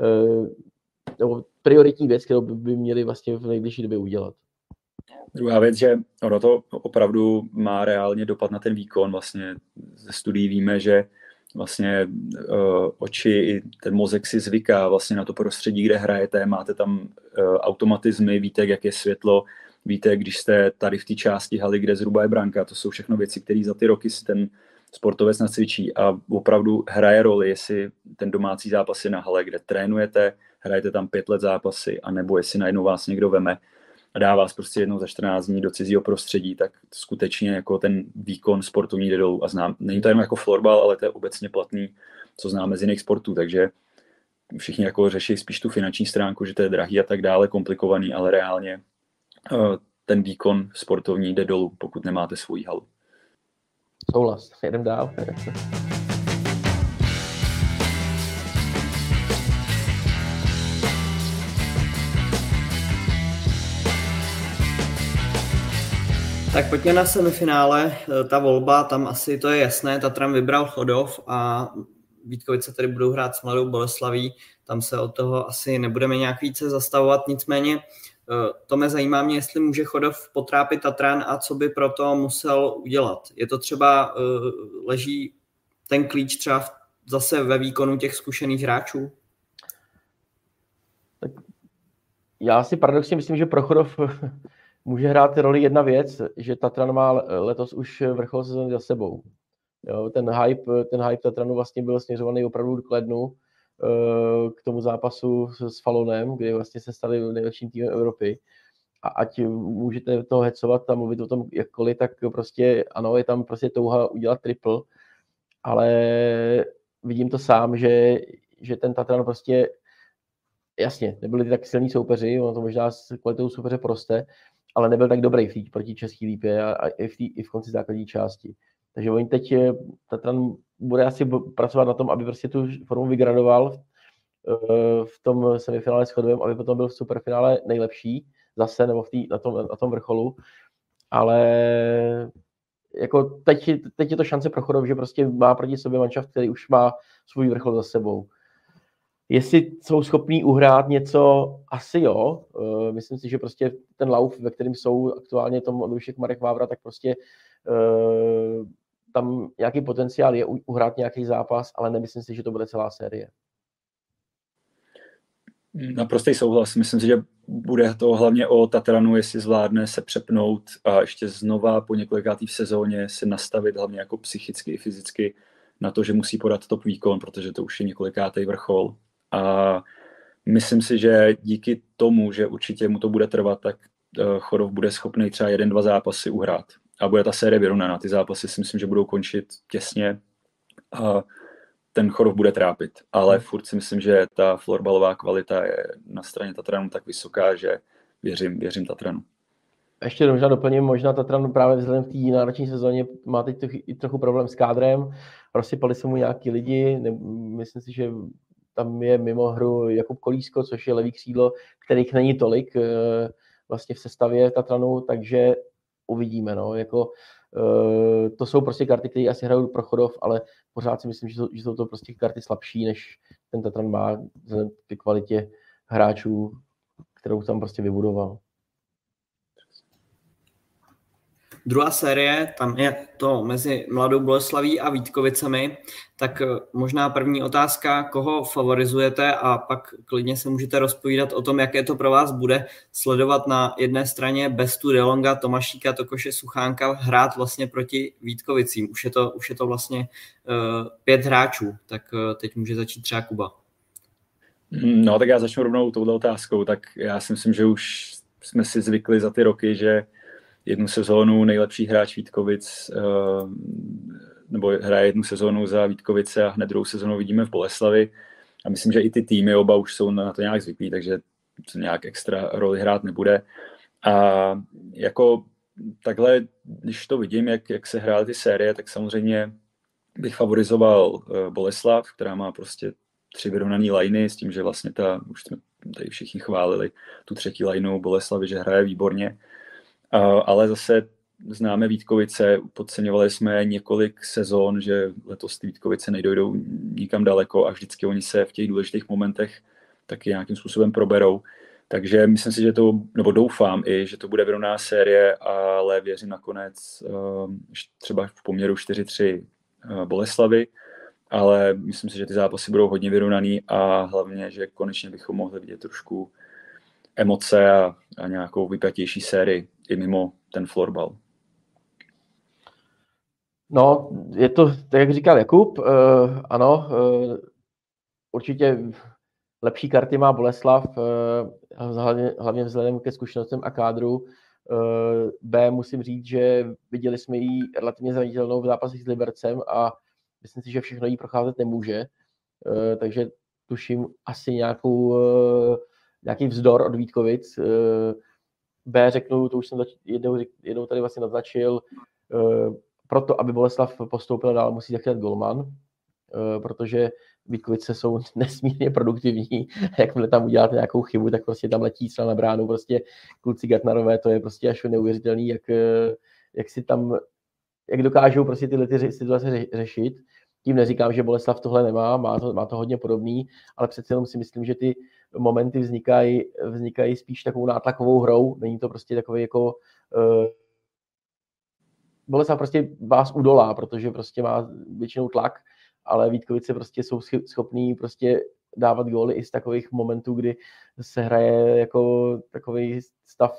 nebo prioritní věc, kterou by měli vlastně v nejbližší době udělat. Druhá věc, že ono to opravdu má reálně dopad na ten výkon. Vlastně ze studií víme, že vlastně uh, oči i ten mozek si zvyká vlastně na to prostředí, kde hrajete, máte tam uh, automatizmy, víte, jak je světlo, víte, když jste tady v té části haly, kde zhruba je branka, to jsou všechno věci, které za ty roky si ten sportovec nacvičí a opravdu hraje roli, jestli ten domácí zápas je na hale, kde trénujete, hrajete tam pět let zápasy, anebo jestli najednou vás někdo veme a dá vás prostě jednou za čtrnáct dní do cizího prostředí, tak skutečně jako ten výkon sportovní jde dolů. A znám, není to jenom jako florbal, ale to je obecně platný, co známe z jiných sportů, takže všichni jako řeší spíš tu finanční stránku, že to je drahý a tak dále, komplikovaný, ale reálně ten výkon sportovní jde dolů, pokud nemáte svoji halu. Souhlas, jedem dál. Tak pojďme na semifinále. Ta volba, tam asi to je jasné, Tatran vybral Chodov a Vítkovice tady budou hrát s Mladou Boleslaví. Tam se od toho asi nebudeme nějak více zastavovat, nicméně to mě zajímá mě, jestli může Chodov potrápit Tatran a co by pro to musel udělat. Je to třeba, leží ten klíč třeba zase ve výkonu těch zkušených hráčů? Tak já si paradoxně myslím, že pro Chodov může hrát roli jedna věc, že Tatran má letos už vrchol sezóny za sebou. Jo, ten hype, ten hype Tatranu vlastně byl směřovaný opravdu k lednu, k tomu zápasu s Falonem, kdy vlastně se stali nejlepším týmem Evropy. A ať můžete toho hecovat a mluvit o tom jakkoliv, tak prostě ano, je tam prostě touha udělat triple, ale vidím to sám, že, že ten Tatran prostě jasně, nebyli tak silní soupeři, ono to možná s kvalitou soupeře proste, ale nebyl tak dobrý v tý, proti Český Lípě a, a i, v tý, i v konci základní části. Takže oni teď, Tatran bude asi pracovat na tom, aby prostě tu formu vygradoval v tom semifinále s Chodovem, aby potom byl v superfinále nejlepší zase, nebo v tý, na, tom, na tom vrcholu. Ale jako teď, teď je to šance pro Chodov, že prostě má proti sobě manšaft, který už má svůj vrchol za sebou. Jestli jsou schopní uhrát něco, asi jo. Myslím si, že prostě ten lauf, ve kterém jsou aktuálně Tom Odrušek, Marek Vávra, tak prostě tam nějaký potenciál je uhrát nějaký zápas, ale nemyslím si, že to bude celá série. Naprostý souhlas. Myslím si, že bude to hlavně o Tatranu, jestli zvládne se přepnout a ještě znova po několikátý v sezóně se nastavit hlavně jako psychicky i fyzicky na to, že musí podat top výkon, protože to už je několikátý vrchol. A myslím si, že díky tomu, že určitě mu to bude trvat, tak Chodov bude schopný třeba jeden, dva zápasy uhrát. A bude ta série vyrovnaná. Ty zápasy si myslím, že budou končit těsně a ten Chodov bude trápit. Ale furt si myslím, že ta florbalová kvalita je na straně Tatranu tak vysoká, že věřím, věřím Tatranu. Ještě možná doplním, možná Tatran právě vzhledem v té náročné sezóně má teď i trochu problém s kádrem, rozsypali se mu nějaký lidi, ne, myslím si, že tam je mimo hru Jakub Kolísko, což je levý křídlo, kterých není tolik e, vlastně v sestavě Tatranu, takže uvidíme, no, jako e, to jsou prostě karty, které asi hrajou pro Chodov, ale pořád si myslím, že jsou, že jsou to prostě karty slabší, než ten Tatran má vzhledem k kvalitě hráčů, kterou tam prostě vybudoval. Druhá série, tam je to mezi Mladou Boleslaví a Vítkovicemi, tak možná první otázka, koho favorizujete a pak klidně se můžete rozpovídat o tom, jaké to pro vás bude sledovat na jedné straně Bestu, Delonga, Tomašíka, Tokoše, Suchánka hrát vlastně proti Vítkovicím. Už je to, už je to vlastně uh, pět hráčů, tak uh, teď může začít třeba Kuba. No tak já začnu rovnou touhle otázkou, tak já si myslím, že už jsme si zvykli za ty roky, že jednu sezónu nejlepší hráč Vítkovic, nebo hraje jednu sezónu za Vítkovice a hned druhou sezónu vidíme v Boleslavi. A myslím, že i ty týmy oba už jsou na to nějak zvyklí, takže to nějak extra roli hrát nebude. A jako takhle, když to vidím, jak, jak se hrály ty série, tak samozřejmě bych favorizoval Boleslav, která má prostě tři vyrovnaný lajny, s tím, že vlastně ta, už jsme tady všichni chválili tu třetí lajnu Boleslavy, že hraje výborně. Ale zase známe Vítkovice, podceňovali jsme několik sezon, že letos Vítkovice nedojdou nikam daleko a vždycky oni se v těch důležitých momentech taky nějakým způsobem proberou. Takže myslím si, že to, nebo doufám i, že to bude vyrovnaná série, ale věřím nakonec třeba v poměru čtyři tři Boleslavy, ale myslím si, že ty zápasy budou hodně vyrovnaný a hlavně, že konečně bychom mohli vidět trošku emoce a, a nějakou vypjatější sérii i mimo ten florbal. No, je to, tak jak říkal Jakub, uh, ano, uh, určitě lepší karty má Boleslav, uh, hlavně, hlavně vzhledem ke zkušenostem a kádru. Uh, B musím říct, že viděli jsme ji relativně zranitelnou v zápasech s Libercem a myslím si, že všechno jí procházet nemůže, uh, takže tuším asi nějakou, uh, nějaký vzdor od Vítkovic. Uh, B řeknu, to už jsem zač- jednou, jednou tady vlastně naznačil, uh, proto, aby Boleslav postoupil dál, musí zachytat golman, uh, protože Vítkovice jsou nesmírně produktivní. Jakmile tam uděláte nějakou chybu, tak prostě tam letí střela na bránu. Prostě kluci Gatnarové, to je prostě až neuvěřitelný, jak, jak si tam, jak dokážou prostě tyhle ty situace ře- řešit. Tím neříkám, že Boleslav tohle nemá, má to, má to hodně podobný, ale přece jenom si myslím, že ty momenty vznikají, vznikají spíš takovou nátlakovou hrou. Není to prostě takový jako uh, Boleslav prostě vás udolá, protože prostě má většinou tlak, ale Vítkovice prostě jsou schopní prostě dávat góly i z takových momentů, kdy se hraje jako takový stav,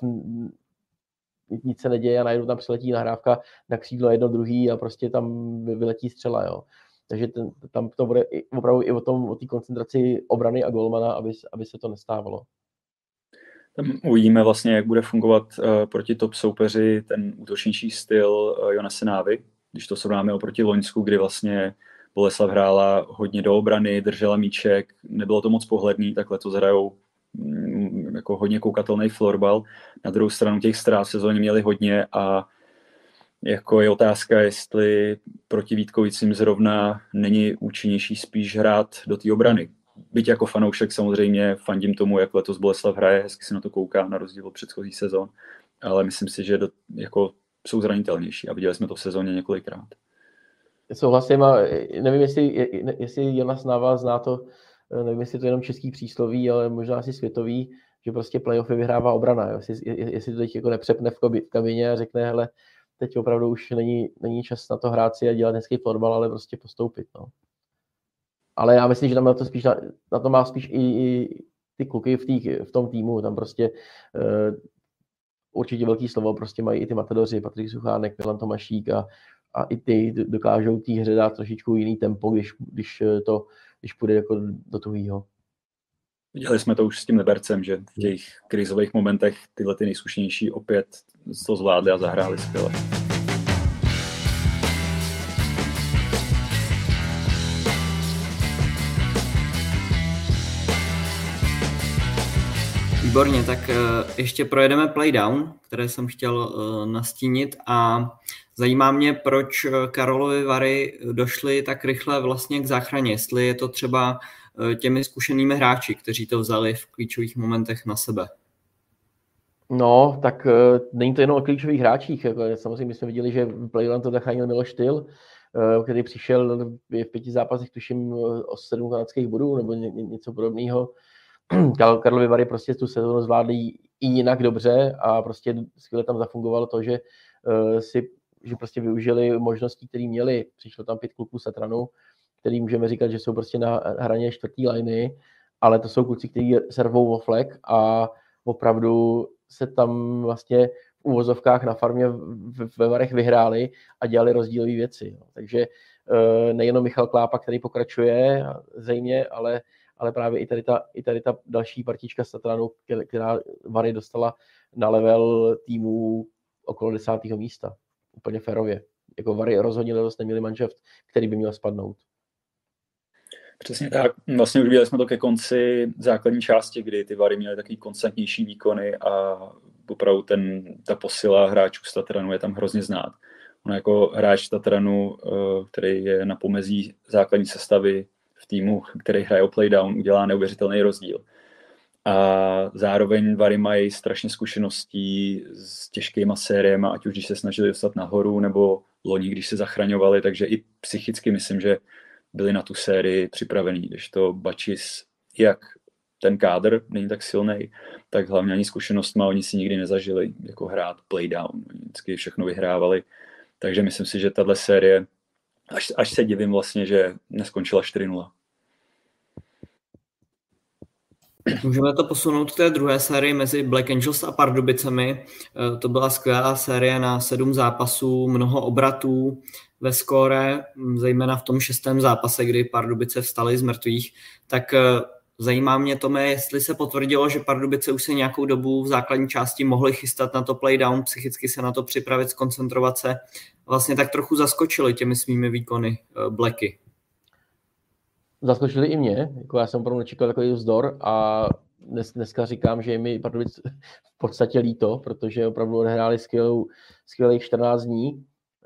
nic se neděje a najednou tam přiletí nahrávka na křídlo jedno druhý a prostě tam vyletí střela, jo. Takže ten, tam to bude i, opravdu i o tom, o té koncentraci obrany a golmana, aby, aby se to nestávalo. Tam uvidíme vlastně, jak bude fungovat uh, proti top soupeři ten útočnější styl uh, Jonase Návy, když to srovnáme oproti Loňsku, kdy vlastně Boleslav hrála hodně do obrany, držela míček, nebylo to moc pohledný, takhle to hrajou mm, jako hodně koukatelný florbal. Na druhou stranu těch ztrát v sezóně měli hodně a jako je otázka, jestli proti Vítkovicím zrovna není účinnější spíš hrát do té obrany. Byť jako fanoušek samozřejmě fandím tomu, jak letos Boleslav hraje, hezky se na to kouká na rozdíl od předchozí sezon, ale myslím si, že do, jako jsou zranitelnější a viděli jsme to v sezóně několikrát. Souhlasím a nevím, jestli, jestli Jonas Náva zná to, nevím, jestli to je jenom český přísloví, ale možná asi světový, že prostě playoffy vyhrává obrana. Jo. Jestli, jestli to teď jako nepřepne v kabině a řekne, hele, teď opravdu už není, není čas na to hrát si a dělat hezký fotbal, ale prostě postoupit. No. Ale já myslím, že tam na to, spíš, na, na to má spíš i, i ty kluky v, tý, v tom týmu. Tam prostě uh, určitě velký slovo prostě mají i ty matadoři, Patrik Suchánek, Milan Tomašík a, a i ty dokážou té hře dát trošičku jiný tempo, když, když, to, když půjde jako do tuhýho. Viděli jsme to už s tím Libercem, že v těch krizových momentech tyhle ty nejzkušenější opět to zvládli a zahráli skvěle. Výborně, tak ještě projedeme playdown, které jsem chtěl nastínit a zajímá mě, proč Karlovy Vary došly tak rychle vlastně k záchraně, jestli je to třeba těmi zkušenými hráči, kteří to vzali v klíčových momentech na sebe. No, tak není to jenom o klíčových hráčích. Samozřejmě my jsme viděli, že playdown to zachránil Miloš Tyl, který přišel v pěti zápasech, tuším, o sedm kanadských bodů nebo něco podobného. Karlovy Vary prostě tu sezónu zvládli i jinak dobře a prostě skvěle tam zafungovalo to, že uh, si že prostě využili možností, které měli. Přišlo tam pět kluků Satranu, který můžeme říkat, že jsou prostě na hraně čtvrtý liny, ale to jsou kluci, kteří se rvou o flek a opravdu se tam vlastně v uvozovkách na farmě ve Varech vyhráli a dělali rozdílové věci. Takže uh, nejenom Michal Klápa, který pokračuje zřejmě, ale ale právě i tady ta, i tady ta další partička Satranu, která Vary dostala na level týmu okolo desátého místa. Úplně férově. Jako Vary rozhodně letos neměli manšaft, který by měl spadnout. Přesně tak. Vlastně už viděli jsme to ke konci základní části, kdy ty Vary měly takový konstantnější výkony a opravdu ten, ta posila hráčů z Tatranu je tam hrozně znát. On jako hráč Tatranu, který je na pomezí základní sestavy v týmu, který hraje o playdown, udělá neuvěřitelný rozdíl. A zároveň Vary mají strašně zkušeností s těžkýma sériemi, ať už když se snažili dostat nahoru, nebo loni, když se zachraňovali, takže i psychicky myslím, že byli na tu sérii připravení, když to Bačis, jak ten kádr není tak silný, tak hlavně ani zkušenostma oni si nikdy nezažili, jako hrát playdown, oni vždycky všechno vyhrávali, takže myslím si, že tahle série Až, až se divím vlastně, že neskončila čtyři nula. Můžeme to posunout k té druhé sérii mezi Black Angels a Pardubicemi. To byla skvělá série na sedm zápasů, mnoho obratů ve skóre, zejména v tom šestém zápase, kdy Pardubice vstaly z mrtvých. Tak zajímá mě, Tome, jestli se potvrdilo, že Pardubice už se nějakou dobu v základní části mohly chystat na to playdown, psychicky se na to připravit, skoncentrovat se. Vlastně tak trochu zaskočili těmi svými výkony Blacky. Zaskočili i mě, jako já jsem opravdu nečekal takový vzdor a dnes, dneska říkám, že je mi Pardubic v podstatě líto, protože opravdu odehráli skvělou, skvělých čtrnáct dní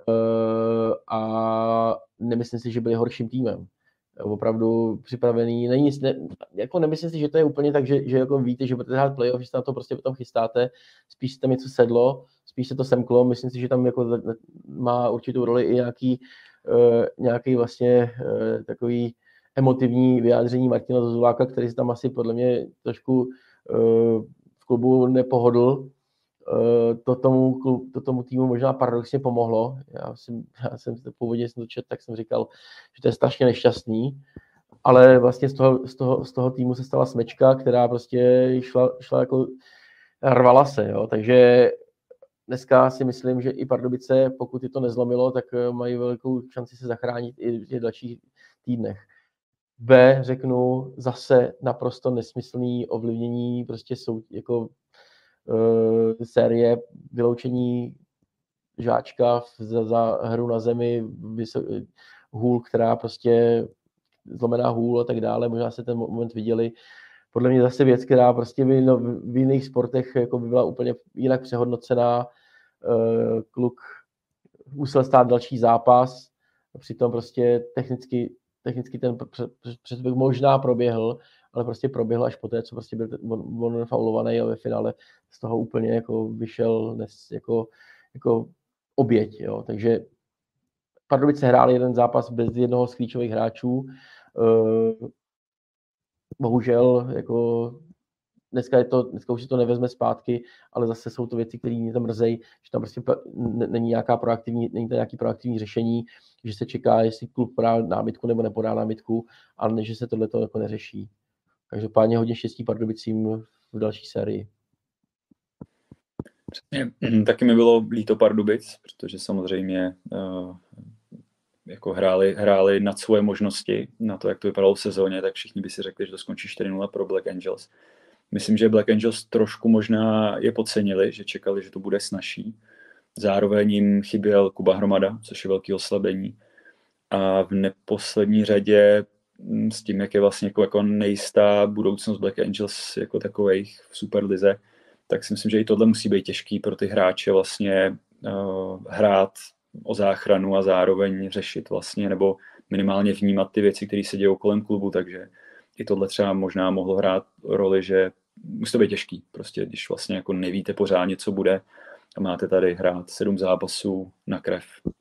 a nemyslím si, že byli horším týmem. Opravdu připravený, není, ne, jako nemyslím si, že to je úplně tak, že, že jako víte, že budete hrát playoff, že se na to prostě potom chystáte, spíš se tam něco sedlo, spíš se to semklo, myslím si, že tam jako má určitou roli i nějaký, uh, nějaký vlastně uh, takový emotivní vyjádření Martina Zozuláka, který se tam asi podle mě trošku uh, v klubu nepohodl. Uh, to, tomu, to tomu týmu možná paradoxně pomohlo. Já jsem, já jsem to původně jsem to čet, tak jsem říkal, že to je strašně nešťastný, ale vlastně z toho, z toho, z toho týmu se stala smečka, která prostě šla, šla jako rvala se, jo. Takže dneska si myslím, že i Pardubice, pokud je to nezlomilo, tak mají velkou šanci se zachránit i v těch dalších týdnech. B, řeknu, zase naprosto nesmyslný ovlivnění, prostě jsou jako uh, série vyloučení Žáčka za, za hru na zemi, vysok, hůl, která prostě zlomená hůl a tak dále, možná se ten moment viděli. Podle mě zase věc, která prostě by no, v jiných sportech jako by byla úplně jinak přehodnocená. Uh, kluk musel stát další zápas, přitom prostě technicky Technicky ten přesběh možná proběhl, ale prostě proběhl až poté, co prostě byl on, on faulovaný a ve finále z toho úplně jako vyšel dnes jako, jako oběť. Jo. Takže Pardubice hráli jeden zápas bez jednoho z klíčových hráčů. Uh, bohužel jako dneska, je to, dneska už si to nevezme zpátky, ale zase jsou to věci, které mě tam mrzejí, že tam prostě není nějaká proaktivní, není to nějaký proaktivní řešení, že se čeká, jestli klub podá námitku nebo nepodá námitku, ale ne, že se tohleto jako neřeší. Každopádně hodně štěstí Pardubicím v další sérii. Přesně. Taky mi bylo líto Pardubic, protože samozřejmě uh, jako hráli, hráli nad svoje možnosti na to, jak to vypadalo v sezóně, tak všichni by si řekli, že to skončí čtyři nula pro Black Angels. Myslím, že Black Angels trošku možná je podcenili, že čekali, že to bude snazší. Zároveň jim chyběl Kuba Hromada, což je velký oslabení. A v neposlední řadě s tím, jak je vlastně jako, jako nejistá budoucnost Black Angels jako takových v Superlize, tak si myslím, že i tohle musí být těžký pro ty hráče vlastně uh, hrát o záchranu a zároveň řešit vlastně, nebo minimálně vnímat ty věci, které se dějou kolem klubu, takže i tohle třeba možná mohlo hrát roli, že musí to být těžký, prostě když vlastně jako nevíte pořádně, co bude a máte tady hrát sedm zápasů na krev.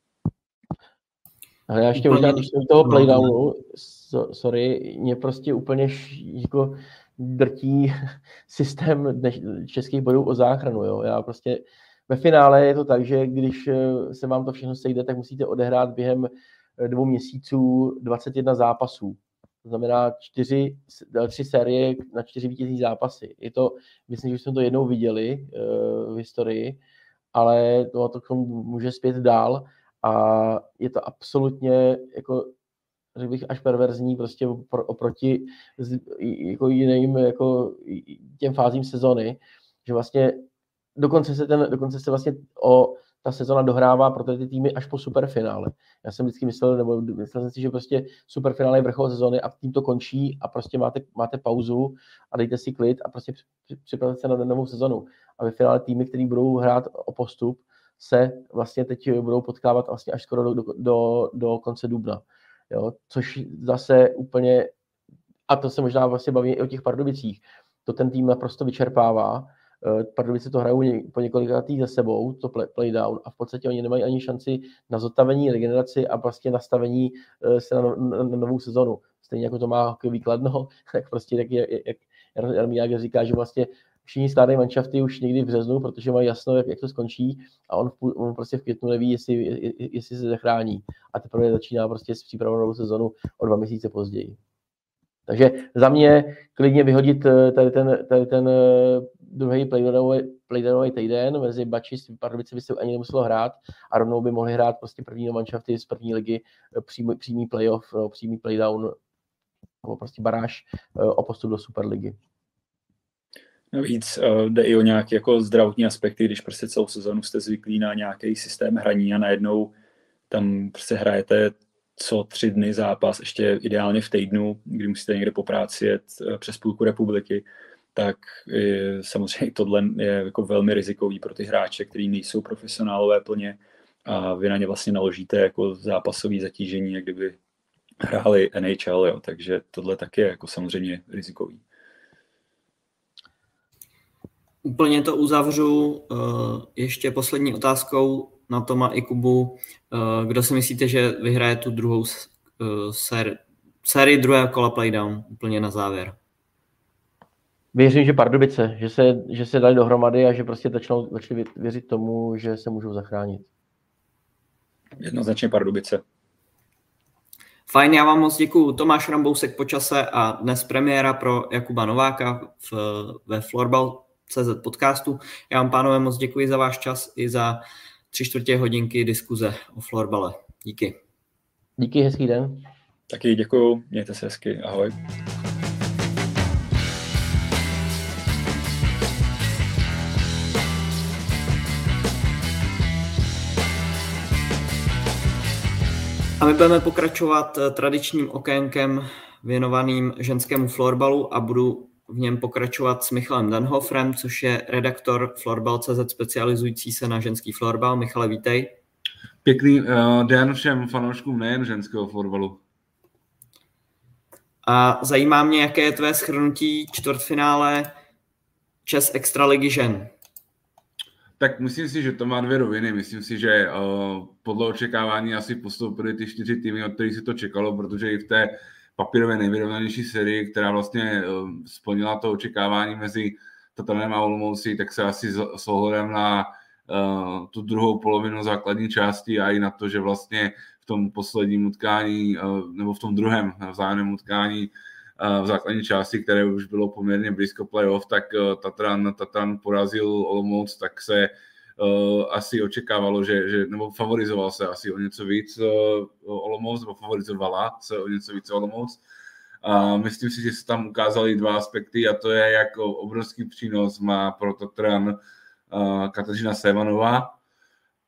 Ale já ještě možná, když jsem toho playdownu, so, sorry, mě prostě úplně jako drtí systém dneš, českých bodů o záchranu, jo. Já prostě ve finále je to tak, že když se vám to všechno sejde, tak musíte odehrát během dvou měsíců dvacet jedna zápasů. To znamená čtyři, tři série na čtyři vítězní zápasy. Je to, myslím, že jsme to jednou viděli uh, v historii, ale to, to k tomu může zpět dál a je to absolutně jako, řekl bych, až perverzní prostě oproti jako jiným jako těm fázím sezony, že vlastně dokonce se, ten, dokonce se vlastně o ta sezona dohrává pro ty týmy až po superfinále. Já jsem vždycky myslel, nebo myslel jsem si, že prostě superfinále je vrchol sezony a tím to končí a prostě máte, máte pauzu a dejte si klid a prostě připravte se na novou sezonu. A ve finále týmy, které budou hrát o postup, se vlastně teď budou potkávat vlastně až skoro do, do, do konce dubna. Jo? Což zase úplně, a to se možná vlastně baví i o těch Pardubicích, to ten tým naprosto vyčerpává. Pardubice to hrajou po několikátých za sebou, to playdown, a v podstatě oni nemají ani šanci na zotavení, regeneraci a vlastně nastavení se na, na, na novou sezonu. Stejně jako to má hokejový Kladno, tak prostě tak je, jak Jaromír Jágr říká, že vlastně všichni skládají manšafty už někdy v březnu, protože mají jasno, jak, jak to skončí a on, on prostě v květnu neví, jestli, jestli se zachrání. A teprve začíná prostě s přípravou na novou sezonu o dva měsíce později. Takže za mě klidně vyhodit tady ten, tady ten druhý playdownový týden mezi Bači s Pardubice by se ani nemuselo hrát a rovnou by mohli hrát prostě první manšafty z první ligy, přímý, přímý playoff, no, přímý playdown nebo prostě baráž o postup do Superligy. Navíc jde i o nějaké jako zdravotní aspekty, když prostě celou sezonu jste zvyklí na nějaký systém hraní a najednou tam prostě hrajete co tři dny zápas, ještě ideálně v týdnu, kdy musíte někde po práci jet přes půlku republiky, tak je, samozřejmě tohle je jako velmi rizikový pro ty hráče, kteří nejsou profesionálové plně a vy na ně vlastně naložíte jako zápasový zatížení, jak kdyby hráli N H L, jo, takže tohle taky je jako samozřejmě rizikový. Úplně to uzavřu ještě poslední otázkou na Toma i Kubu. Kdo si myslíte, že vyhraje tu druhou sérii, sérii druhého kola playdown úplně na závěr? Věřím, že Pardubice, že se, že se dali dohromady a že prostě začnou, začali věřit tomu, že se můžou zachránit. Jednoznačně Pardubice. Fajn, já vám moc děkuju. Tomáš Rambousek po čase a dnes premiéra pro Jakuba Nováka v, ve Florbal tečka cé zet podcastu. Já vám, pánové, moc děkuji za váš čas i za tři čtvrtě hodinky diskuze o florbale. Díky. Díky, hezký den. Taky děkuju, mějte se hezky, ahoj. A my budeme pokračovat tradičním okénkem věnovaným ženskému florbalu a budu v něm pokračovat s Michalem Danhoferem, což je redaktor Florbal tečka cé zet specializující se na ženský florbal. Michale, vítej. Pěkný uh, den všem fanouškům nejen ženského florbalu. A zajímá mě, jaké je tvé shrnutí čtvrtfinále Čes Extraligy žen. Tak myslím si, že to má dvě roviny. Myslím si, že uh, podle očekávání asi postoupily ty čtyři týmy, od kterých se to čekalo, protože i v té papírové nejvyrovnanější sérii, která vlastně uh, splnila to očekávání mezi Tatanem a Olomoucí, tak se asi s, s ohledem na uh, tu druhou polovinu základní části a i na to, že vlastně v tom posledním utkání, uh, nebo v tom druhém vzájemném utkání uh, v základní části, které už bylo poměrně blízko playoff, tak uh, Tatran, Tatran porazil Olomouc, tak se Uh, asi očekávalo, že, že, nebo favorizoval se asi o něco víc uh, Olomouc, nebo favorizovala se o něco víc Olomouc. A myslím si, že se tam ukázaly dva aspekty a to je, jak obrovský přínos má pro Tatran uh, Kateřina Sévanová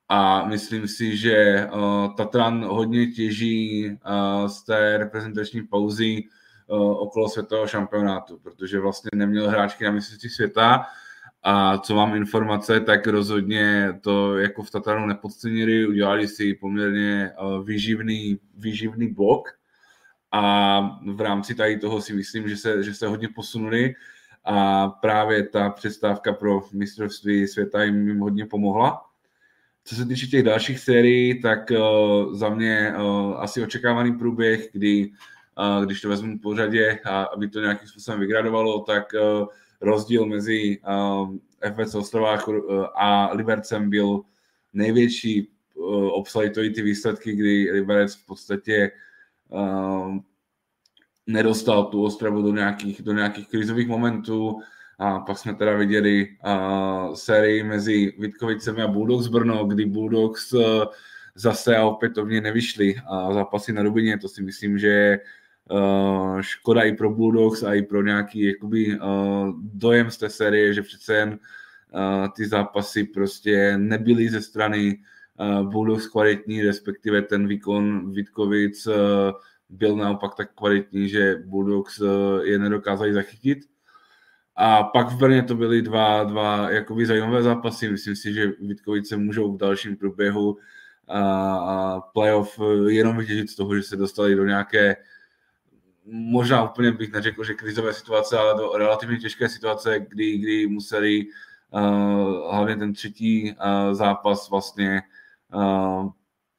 a myslím si, že uh, Tatran hodně těží uh, z té reprezentační pauzy uh, okolo světového šampionátu, protože vlastně neměl hráčky na mistrovství světa a co mám informace, tak rozhodně to jako v Tatranu nepodcenili, udělali si poměrně uh, výživný, výživný blok a v rámci tady toho si myslím, že se, že se hodně posunuli a právě ta přestávka pro mistrovství světa jim, jim hodně pomohla. Co se týče těch dalších sérií, tak uh, za mě uh, asi očekávaný průběh, kdy, uh, když to vezmu po řadě a aby to nějakým způsobem vygradovalo, tak uh, rozdíl mezi uh, F B C Ostrovách uh, a Libercem byl největší. Uh, obsahují to i ty výsledky, kdy Liberec v podstatě uh, nedostal tu Ostravu do nějakých, do nějakých krizových momentů. A pak jsme teda viděli uh, sérii mezi Vítkovicemi a Bulldogs Brno, kdy Bulldogs uh, zase a opětovně nevyšli a zápasy na Rubině. To si myslím, že je uh, škoda i pro Bulldogs a i pro nějaký jakoby, uh, dojem z té série, že přece jen uh, ty zápasy prostě nebyly ze strany uh, Bulldogs kvalitní, respektive ten výkon Vítkovic uh, byl naopak tak kvalitní, že Bulldogs uh, je nedokázali zachytit. A pak v Brně to byly dva, dva jakoby zajímavé zápasy. Myslím si, že Vítkovice můžou v dalším průběhu a playoff jenom vytěžit z toho, že se dostali do nějaké, možná úplně bych neřekl, že krizové situace, ale do relativně těžké situace, kdy, kdy museli uh, hlavně ten třetí uh, zápas vlastně uh,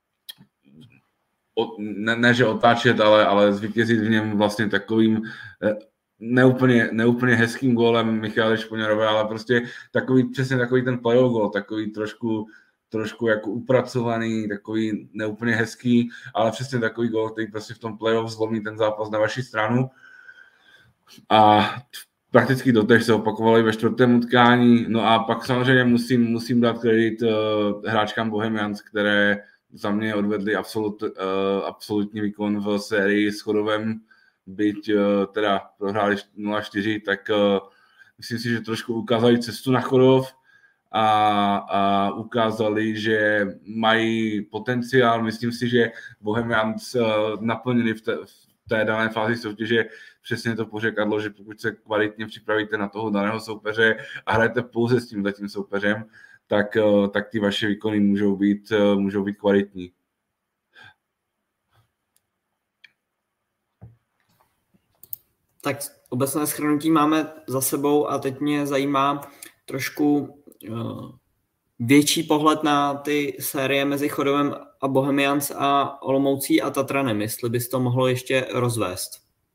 ne, ne, že otáčet, ale, ale zvítězit v něm vlastně takovým uh, neúplně, neúplně hezkým gólem Michály Špoňarové, ale prostě takový, přesně takový ten playoff gól, takový trošku, trošku jako upracovaný, takový neúplně hezký, ale přesně takový gól, který prostě v tom playoff zlomí ten zápas na vaši stranu. A prakticky dotež se opakovali ve čtvrtém utkání. No a pak samozřejmě musím, musím dát kredit uh, hráčkám Bohemians, které za mě odvedli absolut, uh, absolutní výkon v sérii s Chodovem. Byť uh, teda prohráli nula čtyři, tak uh, myslím si, že trošku ukázali cestu na Chodov a, a ukázali, že mají potenciál. Myslím si, že Bohemians uh, naplnili v té, v té dané fázi soutěže přesně to pořekadlo, že pokud se kvalitně připravíte na toho daného soupeře a hrajete pouze s tím zatím soupeřem, tak, uh, tak ty vaše výkony můžou být, uh, můžou být kvalitní. Tak obecné shrnutí máme za sebou a teď mě zajímá trošku uh, větší pohled na ty série mezi Chodovem a Bohemians a Olomoucí a Tatranem, jestli bys to mohlo ještě rozvést.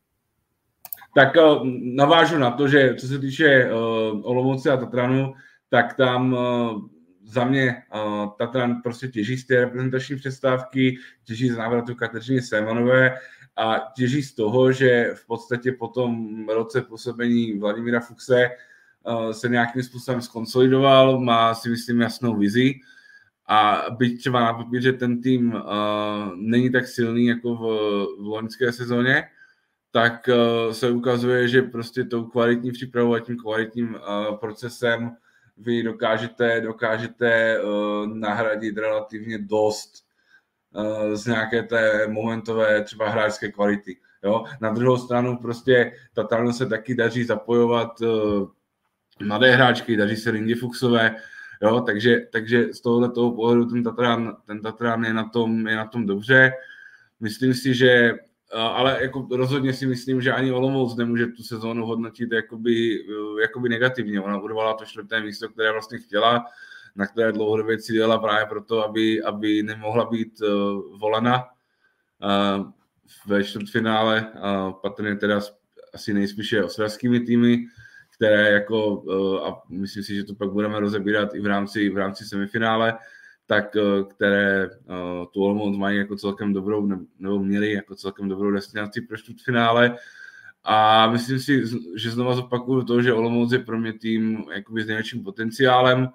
Tak uh, navážu na to, že co se týče uh, Olomouce a Tatranu, tak tam uh, za mě uh, Tatran prostě těží z té reprezentační přestávky, těží z návratu Kateřiny Sémanové, a těží z toho, že v podstatě po tom roce působení Vladimíra Fuchse uh, se nějakým způsobem skonsolidoval, má si myslím jasnou vizi a byť třeba na papíře ten tým uh, není tak silný jako v, v loňské sezóně, tak uh, se ukazuje, že prostě tou kvalitní přípravou a tím kvalitním uh, procesem vy dokážete, dokážete uh, nahradit relativně dost z nějaké té momentové třeba hráčské kvality. Jo? Na druhou stranu prostě Tatranu se taky daří zapojovat uh, mladé hráčky, daří se Lindy Fuchsové, jo? Takže, takže z tohoto pohledu ten Tatran, ten Tatran je, na tom, je na tom dobře. Myslím si, že uh, ale jako rozhodně si myslím, že ani Olomouc nemůže tu sezónu hodnotit jakoby, uh, jakoby negativně. Ona urvala to čtvrté místo, které vlastně chtěla, na které dlouhodobě cílila právě proto, aby, aby nemohla být uh, volena uh, ve čtvrtfinále. Uh, patrně teda asi nejspíše ostravskými týmy, které jako, uh, a myslím si, že to pak budeme rozebírat i v rámci, v rámci semifinále, tak uh, které uh, tu Olomouc mají jako celkem dobrou, nebo měli jako celkem dobrou destinaci pro čtvrtfinále. A myslím si, že znova zopakuju to, že Olomouc je pro mě tým jakoby s největším potenciálem.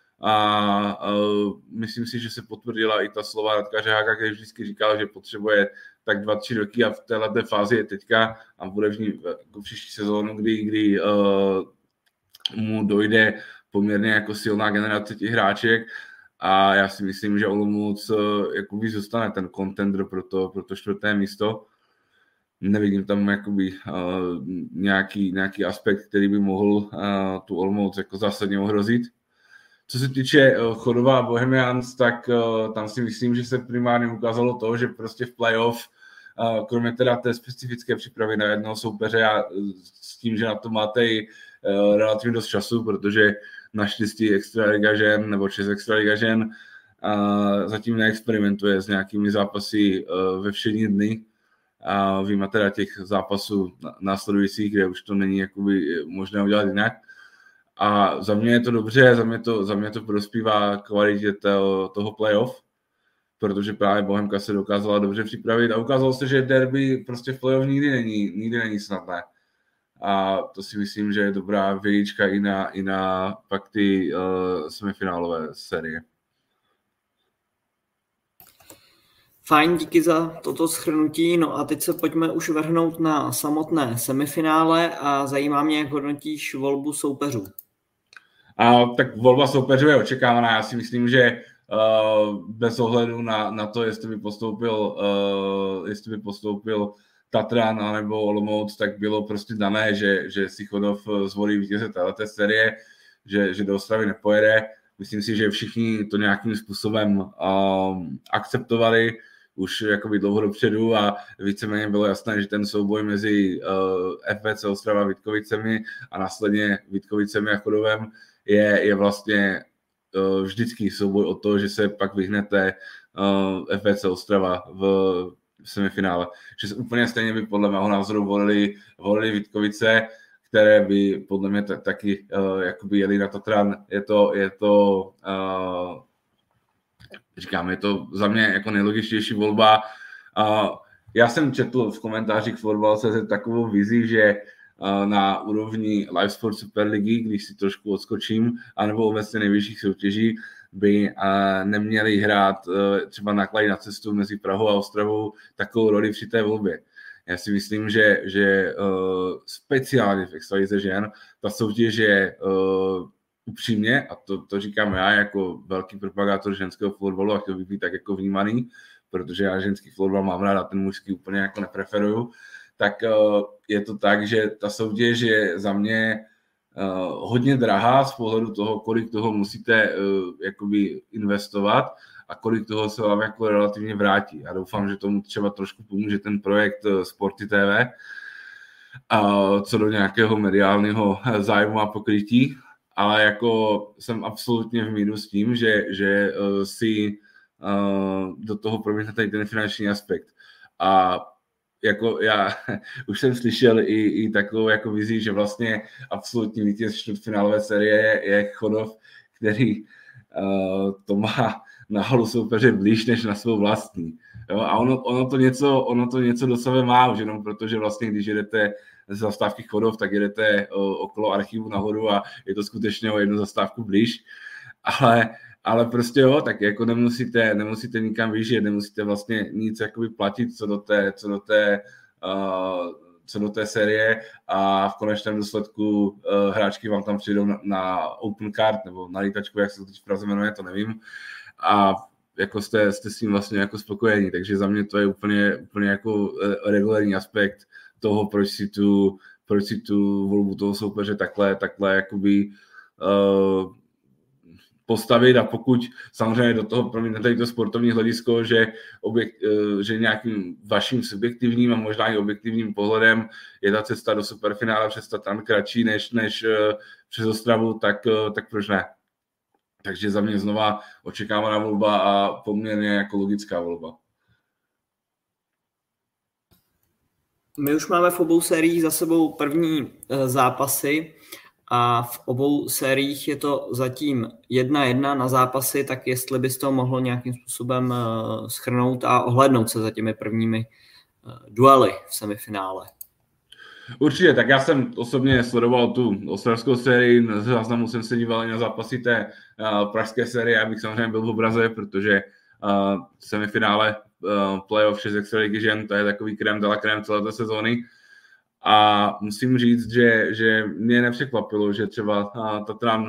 A uh, myslím si, že se potvrdila i ta slova Radka Řeháka, který vždycky říkal, že potřebuje tak dva, tři roky a v této fázi je teďka a bude v ní jako příští sezónu, kdy, kdy uh, mu dojde poměrně jako silná generace těch hráček a já si myslím, že Olomouc jakoby zůstane ten contender pro to, pro to čtvrté místo. Nevidím tam jakoby, uh, nějaký, nějaký aspekt, který by mohl uh, tu Olomouc jako zásadně ohrozit. Co se týče uh, Chodova a Bohemians, tak uh, tam si myslím, že se primárně ukázalo to, že prostě v playoff, uh, kromě teda té specifické přípravy na jednoho soupeře a s tím, že na to máte i uh, relativně dost času, protože naštěstí Extraliga žen nebo Čes Extraliga žen uh, zatím neexperimentuje s nějakými zápasy uh, ve všední dny. A vyjma teda těch zápasů následujících, kde už to není jakoby možné udělat jinak. A za mě je to dobře, za mě to, za mě to prospívá kvalitě toho, toho playoff, protože právě Bohemka se dokázala dobře připravit a ukázalo se, že derby prostě v playoff nikdy není, nikdy není snadné. A to si myslím, že je dobrá vějíčka i na, i na pak ty uh, semifinálové série. Fajn, díky za toto shrnutí. No a teď se pojďme už vrhnout na samotné semifinále a zajímá mě, jak hodnotíš volbu soupeřů. A, tak volba soupeřů je očekávaná. Já si myslím, že uh, bez ohledu na, na to, jestli by postoupil, uh, jestli by postoupil Tatran anebo Olomouc, tak bylo prostě dané, že, že si Chodov zvolí vítěze této série, že, že do Ostravy nepojede. Myslím si, že všichni to nějakým způsobem uh, akceptovali už jakoby dlouho dopředu a víceméně bylo jasné, že ten souboj mezi uh, F B C Ostrava a Vítkovicemi a následně Vítkovicemi a Chodovem je, je vlastně uh, vždycky souboj o to, že se pak vyhnete uh, F B C Ostrava v, v semifinále. Že se úplně stejně by podle mého názoru volili, volili Vítkovice, které by podle mě t- taky uh, jakoby jeli na Tatran. Je to, je to uh, říkám, je to za mě jako nejlogičtější volba. Uh, já jsem četl v komentářích Florbal tečka cé zet takovou vizi, že uh, na úrovni Live Sport Superligy, když si trošku odskočím, anebo obecně nejvyšších soutěží, by uh, neměli hrát uh, třeba náklady na cestu mezi Prahou a Ostravou takovou roli při té volbě. Já si myslím, že, že uh, speciálně v extralize žen ta soutěž je uh, upřímně, a to, to říkám já jako velký propagátor ženského florbalu a chtěl bych být tak jako vnímaný, protože já ženský florbal mám rád a ten mužský úplně jako nepreferuju, tak uh, je to tak, že ta soutěž je za mě uh, hodně drahá z pohledu toho, kolik toho musíte uh, jakoby investovat a kolik toho se vám jako relativně vrátí. Já doufám, že tomu třeba trošku pomůže ten projekt Sporty T V a co do nějakého mediálního zájmu a pokrytí, ale jako jsem absolutně v míru s tím, že, že uh, si uh, do toho promítne tady ten finanční aspekt. A jako já už jsem slyšel i, i takovou jako vizi, že vlastně absolutní vítěz čtvrtfinálové série je, je Chodov, který uh, to má na halu soupeře blíž než na svou vlastní. Jo? A ono, ono, to něco, ono to něco do sebe má, už jenom protože vlastně, když jedete z zastávky Chodov, tak jedete o, okolo archivu nahoru a je to skutečně o jednu zastávku blíž. Ale, ale prostě jo, tak jako nemusíte, nemusíte nikam vyžít, nemusíte vlastně nic jakoby platit co do té, co do té, uh, co do té série a v konečném důsledku uh, hráčky vám tam přijdou na, na open card nebo na lítačku, jak se to teď v Praze jmenuje, to nevím. A jako jste, jste s tím vlastně jako spokojení, takže za mě to je úplně, úplně jako regulární aspekt toho, proč si tu, proč si tu volbu toho soupeře takhle, takhle jakoby uh, postavit a pokud samozřejmě do toho promítnete to sportovní hledisko, že, objekt, uh, že nějakým vaším subjektivním a možná i objektivním pohledem je ta cesta do superfinále přes Tatran kratší než, než uh, přes Ostravu, tak, uh, tak proč ne? Takže za mě znova očekávaná volba a poměrně jako logická volba. My už máme v obou sériích za sebou první zápasy a v obou sériích je to zatím jedna jedna na zápasy, tak jestli bys to mohlo nějakým způsobem shrnout a ohlédnout se za těmi prvními duely v semifinále. Určitě, tak já jsem osobně sledoval tu ostravskou sérii, z záznamu jsem se díval i na zápasy té uh, pražské série, abych samozřejmě byl v obraze, protože uh, semifinále uh, playoff šest extraligy žen, to je takový krém de la krém celé té sezóny. A musím říct, že, že mě nepřekvapilo, že třeba uh, Tatran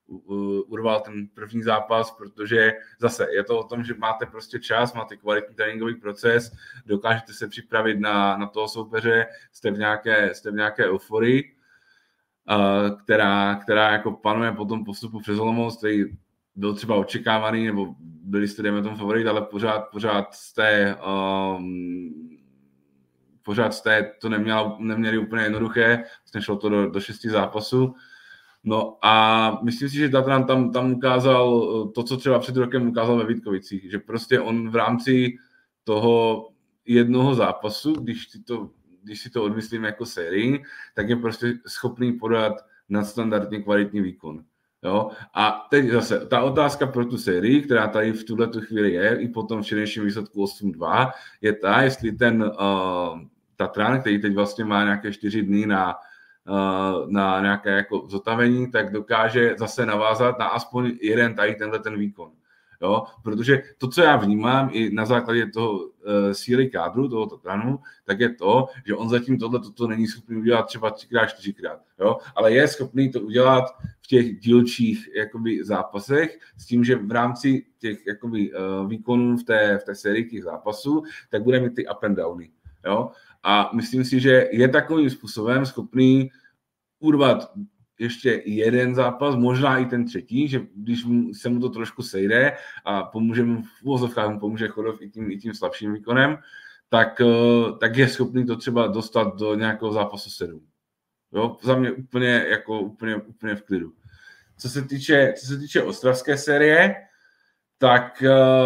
urval ten první zápas, protože zase je to o tom, že máte prostě čas, máte kvalitní tréninkový proces, dokážete se připravit na, na toho soupeře, jste v nějaké, jste v nějaké euforii, která, která jako panuje po tom postupu přes Olomouc, který byl třeba očekávaný, nebo byli jste, dejme tomu, favorit, ale pořád, pořád jste um, pořád jste to neměla, neměli úplně jednoduché, vlastně šlo to do, do šesti zápasů. No a myslím si, že Tatran tam, tam ukázal to, co třeba před rokem ukázal ve Vítkovicích, že prostě on v rámci toho jednoho zápasu, když si to, když si to odmyslím jako sérii, tak je prostě schopný podat nadstandardně kvalitní výkon. Jo? A teď zase ta otázka pro tu sérii, která tady v tuhletu chvíli je, i po tom včerejším výsledku osm dva, je ta, jestli ten uh, Tatran, který teď vlastně má nějaké čtyři dny na, uh, na nějaké jako zotavení, tak dokáže zase navázat na aspoň jeden tady tenhle ten výkon. Jo? Protože to, co já vnímám i na základě toho uh, síly kádru, toho Tatranu, tak je to, že on zatím tohle toto není schopný udělat třeba třikrát, čtyřikrát. Jo? Ale je schopný to udělat v těch dílčích jakoby, zápasech s tím, že v rámci těch jakoby, uh, výkonů v té, v té sérii těch zápasů, tak bude mít ty up and downy. Jo? A myslím si, že je takovým způsobem schopný urvat ještě jeden zápas, možná i ten třetí, že když se mu to trošku sejde a pomůže mu v uvozovkách, mu pomůže Chodov i tím, i tím slabším výkonem, tak, tak je schopný to třeba dostat do nějakého zápasu sedm. Jo? Za mě úplně, jako, úplně, úplně v klidu. Co se týče, co se týče ostravské série, tak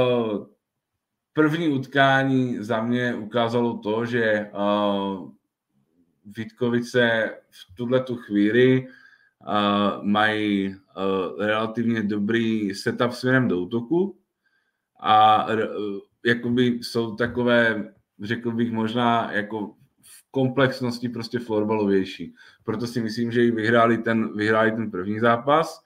první utkání za mě ukázalo to, že Vítkovice v tuhletu chvíli Uh, mají uh, relativně dobrý setup směrem do útoku a uh, jakoby jsou takové, řekl bych možná jako v komplexnosti prostě florbalovější. Proto si myslím, že i vyhráli ten, vyhráli ten první zápas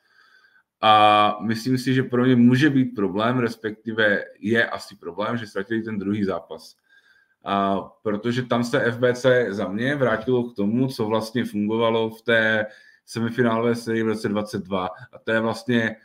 a myslím si, že pro ně může být problém, respektive je asi problém, že ztratili ten druhý zápas. A protože tam se F B C za mě vrátilo k tomu, co vlastně fungovalo v té semifinálové sérii v roce dvacet dva. A to je vlastně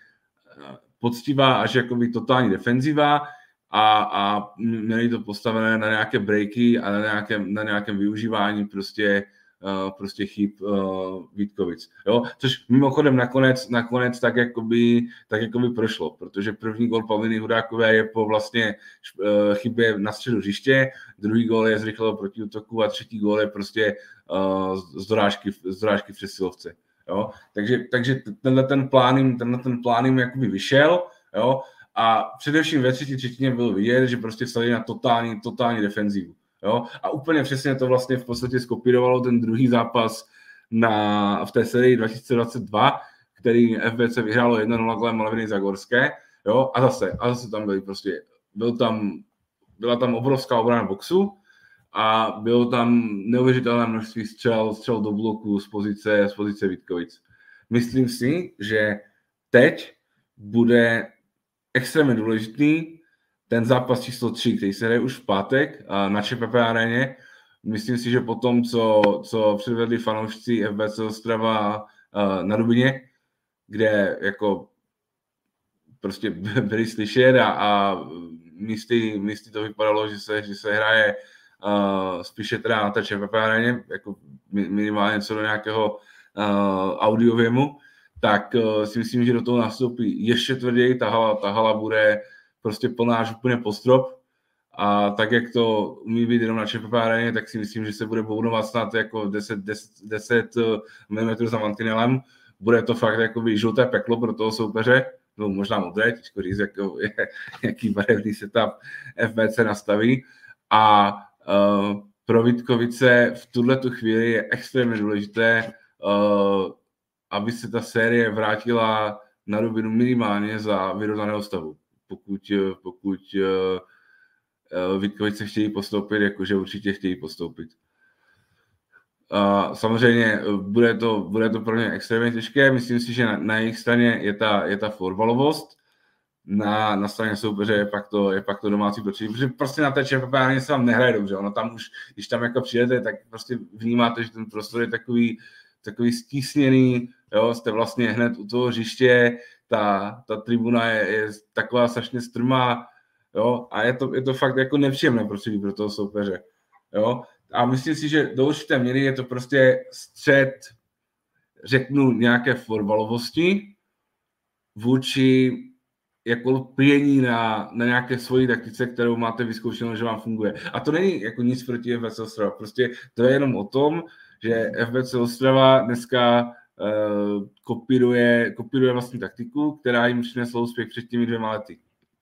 poctivá až jakoby totální defenziva a, a měli to postavené na nějaké breaky a na nějakém, na nějakém využívání prostě, uh, prostě chyb uh, Vítkovic. Jo? Což mimochodem nakonec, nakonec tak, jakoby, tak jakoby prošlo, protože první gól Pavliny Hudákové je po vlastně uh, chybě na středu hřiště, druhý gól je z rychlého protiútoku a třetí gól je prostě uh, z dorážky, z dorážky v přesilovce. Jo? Takže, takže tenhle ten plán jim, tenhle ten plán jim jakoby vyšel, jo? A především ve třetí třetině bylo vidět, že prostě stali na totální, totální defenzivu. Jo? A úplně přesně to vlastně v podstatě skopírovalo ten druhý zápas na, v té sérii dva tisíce dvacet dva, který F B C vyhrálo jedna nula golem Malviny Zagorské. Jo? A zase, a zase tam byli prostě, byl tam, byla tam obrovská obrana boxu, a bylo tam neuvěřitelné množství střel, střel do bloku z pozice, z pozice Vítkovic. Myslím si, že teď bude extrémně důležitý ten zápas číslo tři, který se hraje už v pátek na ČPP aréně. Myslím si, že po tom, co, co předvedli fanoušci F B C Ostrava na Dubině, kde jako prostě byli slyšet a, a místy, místy to vypadalo, že se, že se hraje Uh, spíše teda na té ČPP aréně, jako minimálně co do nějakého uh, audiověmu, tak uh, si myslím, že do toho nastoupí ještě tvrději, ta hala, ta hala bude prostě plná až úplně po strop a tak, jak to umí být jenom na ČPP aréně, tak si myslím, že se bude bounovat snad jako deset milimetrů za mantinelem. Bude to fakt jakoby žluté peklo pro toho soupeře, no možná modré, těžko říct, jako, jaký barevný setup F B C nastaví. A Uh, pro Vítkovice v tuhletu chvíli je extrémně důležité, uh, aby se ta série vrátila na rovinu minimálně za vyrovnaného stavu. Pokud, pokud uh, Vítkovice chtějí postoupit, jakože určitě chtějí postoupit. Uh, samozřejmě bude to, bude to pro ně extrémně těžké. Myslím si, že na, na jejich straně je ta, je ta florbalovost. Na, na straně soupeře je pak to, je pak to domácí prostředí, protože prostě na té ČPP aréně se vám nehraje dobře. Ono tam už, když tam jako přijedete, tak prostě vnímáte, že ten prostor je takový, takový stísněný, jo, jste vlastně hned u toho hřiště, ta, ta tribuna je, je taková strašně strmá, jo, a je to, je to fakt jako nepříjemné prostředí pro toho soupeře, jo. A myslím si, že do určité míry je to prostě střed, řeknu, nějaké florbalovosti vůči jako lpění na, na nějaké svoji taktice, kterou máte vyzkoušenou, že vám funguje. A to není jako nic proti F B C Ostrava. Prostě to je jenom o tom, že F B C Ostrava dneska uh, kopíruje, kopíruje vlastní taktiku, která jim přinesla úspěch před těmi dvěma lety.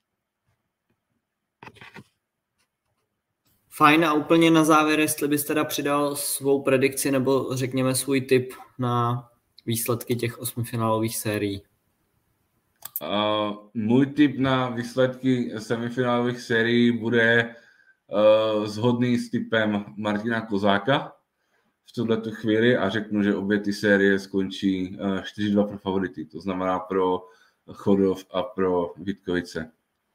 Fajn, a úplně na závěr, jestli bys teda přidal svou predikci nebo řekněme svůj tip na výsledky těch osmifinálových sérií. Uh, můj tip na výsledky semifinálových sérií bude uh, shodný s tipem Martina Kozáka v tuhletu chvíli a řeknu, že obě ty série skončí uh, čtyři dva pro favority, to znamená pro Chodov a pro Vítkovice.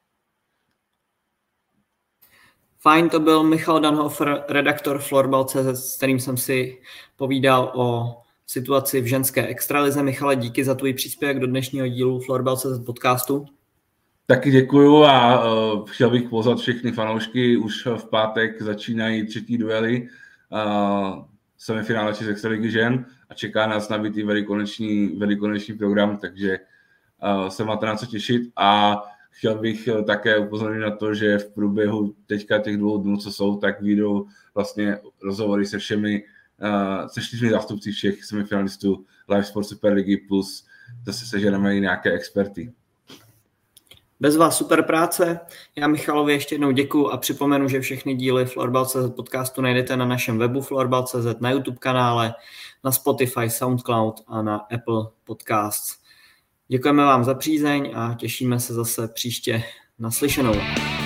Fajn, to byl Michal Danhofer, redaktor Florbal tečka cé zet, s kterým jsem si povídal o situaci v ženské extralize. Michale, díky za tvůj příspěvek do dnešního dílu Florbal tečka cé zet podcastu. Taky děkuju a uh, chtěl bych pozvat všechny fanoušky. Už v pátek začínají třetí duely uh, semifinále z extraligy žen a čeká nás nabitý velikonoční, velikonoční program, takže uh, se máte na co těšit a chtěl bych také upozornit na to, že v průběhu teďka těch dvou dnů, co jsou, tak vyjdou vlastně rozhovory se všemi, uh, se čtyřmi zástupci všech semifinalistů Live Sport Superligy, plus zase seženeme i nějaké experty. Bez vás super práce. Já Michalovi ještě jednou děkuju a připomenu, že všechny díly Florbal tečka cé zet podcastu najdete na našem webu Florbal tečka cé zet, na YouTube kanále, na Spotify, SoundCloud a na Apple Podcasts. Děkujeme vám za přízeň a těšíme se zase příště naslyšenou.